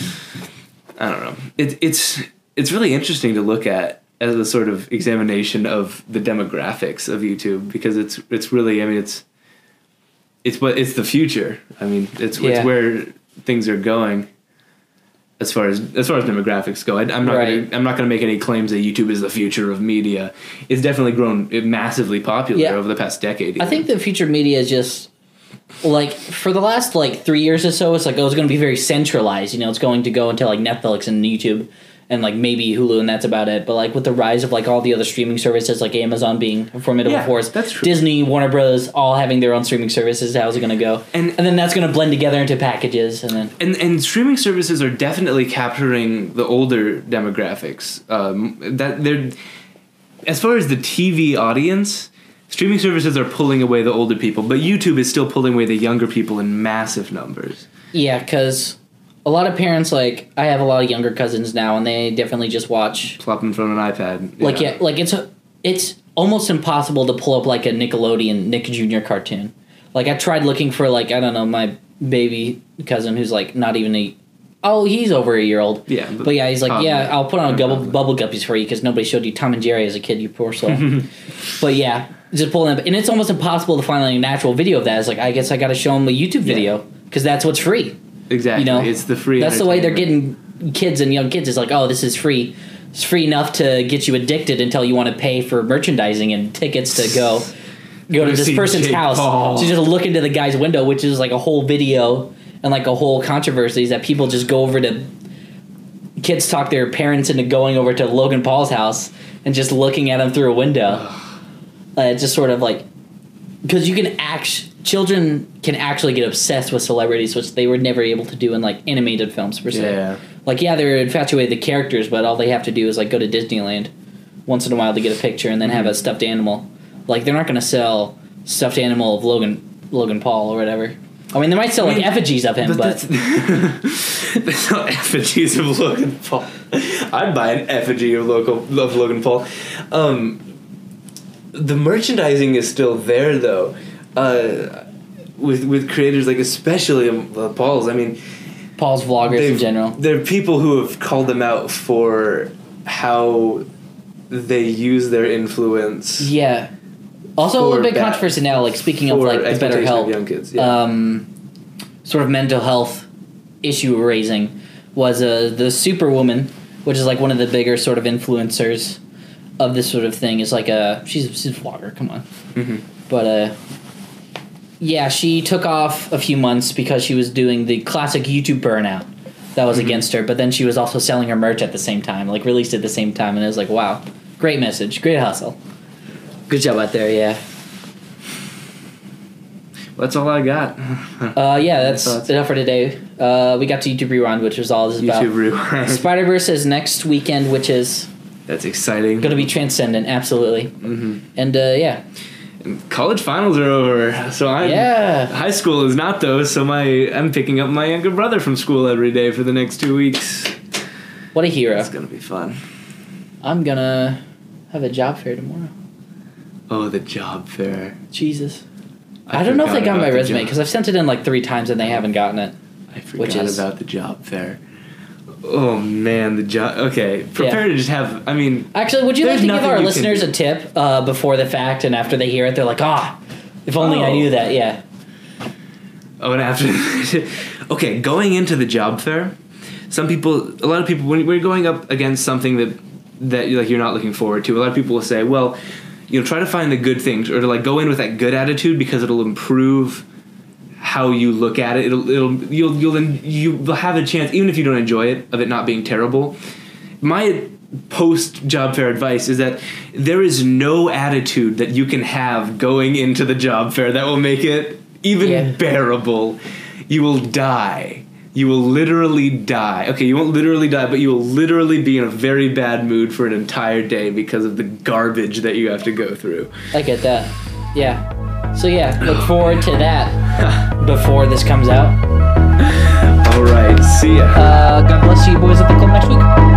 I don't know. It, it's it's really interesting to look at as a sort of examination of the demographics of YouTube, because it's it's really, I mean, it's it's what it's the future. I mean, it's Yeah. it's where things are going. As far as as far as demographics go, I, I'm not Right. gonna, I'm not going to make any claims that YouTube is the future of media. It's definitely grown massively popular Yeah. over the past decade. I think the future media is just like for the last like three years or so, it's like oh, it's going to be very centralized. You know, it's going to go into like Netflix and YouTube and like maybe Hulu, and that's about it. But like with the rise of like all the other streaming services, like Amazon being a formidable Yeah, force, that's true. Disney, Warner Bros, all having their own streaming services. How's it going to go? And- and then that's going to blend together into packages, and then and and streaming services are definitely capturing the older demographics. Um, that they're, as far as the T V audience, streaming services are pulling away the older people, but YouTube is still pulling away the younger people in massive numbers. yeah, because a lot of parents, like I have a lot of younger cousins now, and they definitely just watch Plop them from an iPad. like yeah, like it's a, it's almost impossible to pull up like a Nickelodeon Nick Junior cartoon. Like I tried looking for like I don't know my baby cousin who's like not even a oh he's over a year old Yeah, but, but yeah he's like probably. yeah I'll put on a bubble, Probably. bubble guppies for you because nobody showed you Tom and Jerry as a kid, you poor soul. But yeah, just pulling up, and it's almost impossible to find like an actual video of that. It's like I guess I got to show them a YouTube video because that's what's free. Exactly. You know, it's the free. That's the way they're entertainment. getting kids and young kids. It's like, oh, this is free. It's free enough to get you addicted until you want to pay for merchandising and tickets to go go to Go this see person's Jake house Paul. to just look into the guy's window, which is like a whole video and like a whole controversy is that people just go over to kids talk their parents into going over to Logan Paul's house and just looking at him through a window. Uh, it's just sort of like because you can act children can actually get obsessed with celebrities, which they were never able to do in like animated films per se. Yeah. Like yeah, they're infatuated with the characters, but all they have to do is like go to Disneyland once in a while to get a picture and then have a stuffed animal. Like they're not going to sell stuffed animal of Logan Logan Paul or whatever. I mean, they might sell I mean, like effigies of him, but, that's, they sell effigies of Logan Paul. I'd buy an effigy of local of Logan Paul. Um, the merchandising is still there though, uh, with with creators like especially uh, Paul's. I mean, Paul's vloggers in they've- general. there are people who have called them out for how they use their influence. Yeah. Also, a For little bit bad- controversy now. Like speaking of for like the better exploitation of help, young kids, yeah. um, sort of mental health issue raising was uh, the Superwoman, which is like one of the bigger sort of influencers of this sort of thing. Is like a she's she's a vlogger. Come on, Mhm. but uh, yeah, she took off a few months because she was doing the classic YouTube burnout that was Mm-hmm. against her. But then she was also selling her merch at the same time, like released at the same time, and it was like, wow, great message, great hustle. Good job out there, yeah. That's all I got. Uh, yeah, that's thoughts? enough for today. Uh, we got to YouTube Rewind, which was all this is about. YouTube Rewind. Spider Verse is next weekend, which is That's exciting. going to be transcendent, absolutely. Mm-hmm. And uh, yeah, College finals are over, so I'm Yeah. high school is not though. So my I'm picking up my younger brother from school every day for the next two weeks. what a hero! It's gonna be fun. I'm gonna have a job fair tomorrow. Oh, the job fair. Jesus, I, don't know if they forgot got my about the resume job- because I've sent it in like three times and they haven't gotten it. I forgot which is- about the job fair. Oh man, the job. Okay, prepare Yeah. to just have. I mean, Actually, would you There's like to give nothing our you can listeners do. a tip uh, before the fact, and after they hear it, they're like, ah, if only I Oh. knew that. Yeah. oh, and after. Okay, going into the job fair, some people, a lot of people, when we're going up against something that that like you're not looking forward to, a lot of people will say, well, you know, try to find the good things, or to like go in with that good attitude, because it'll improve how you look at it. It'll it'll you'll you'll you'll have a chance, even if you don't enjoy it, of it not being terrible. My post job fair advice is that there is no attitude that you can have going into the job fair that will make it even Yeah. bearable. You will die. You will literally die. Okay, you won't literally die, but you will literally be in a very bad mood for an entire day because of the garbage that you have to go through. I get that. Yeah. So yeah, look forward to that before this comes out. All right, see ya. Uh, God bless you boys at the club next week.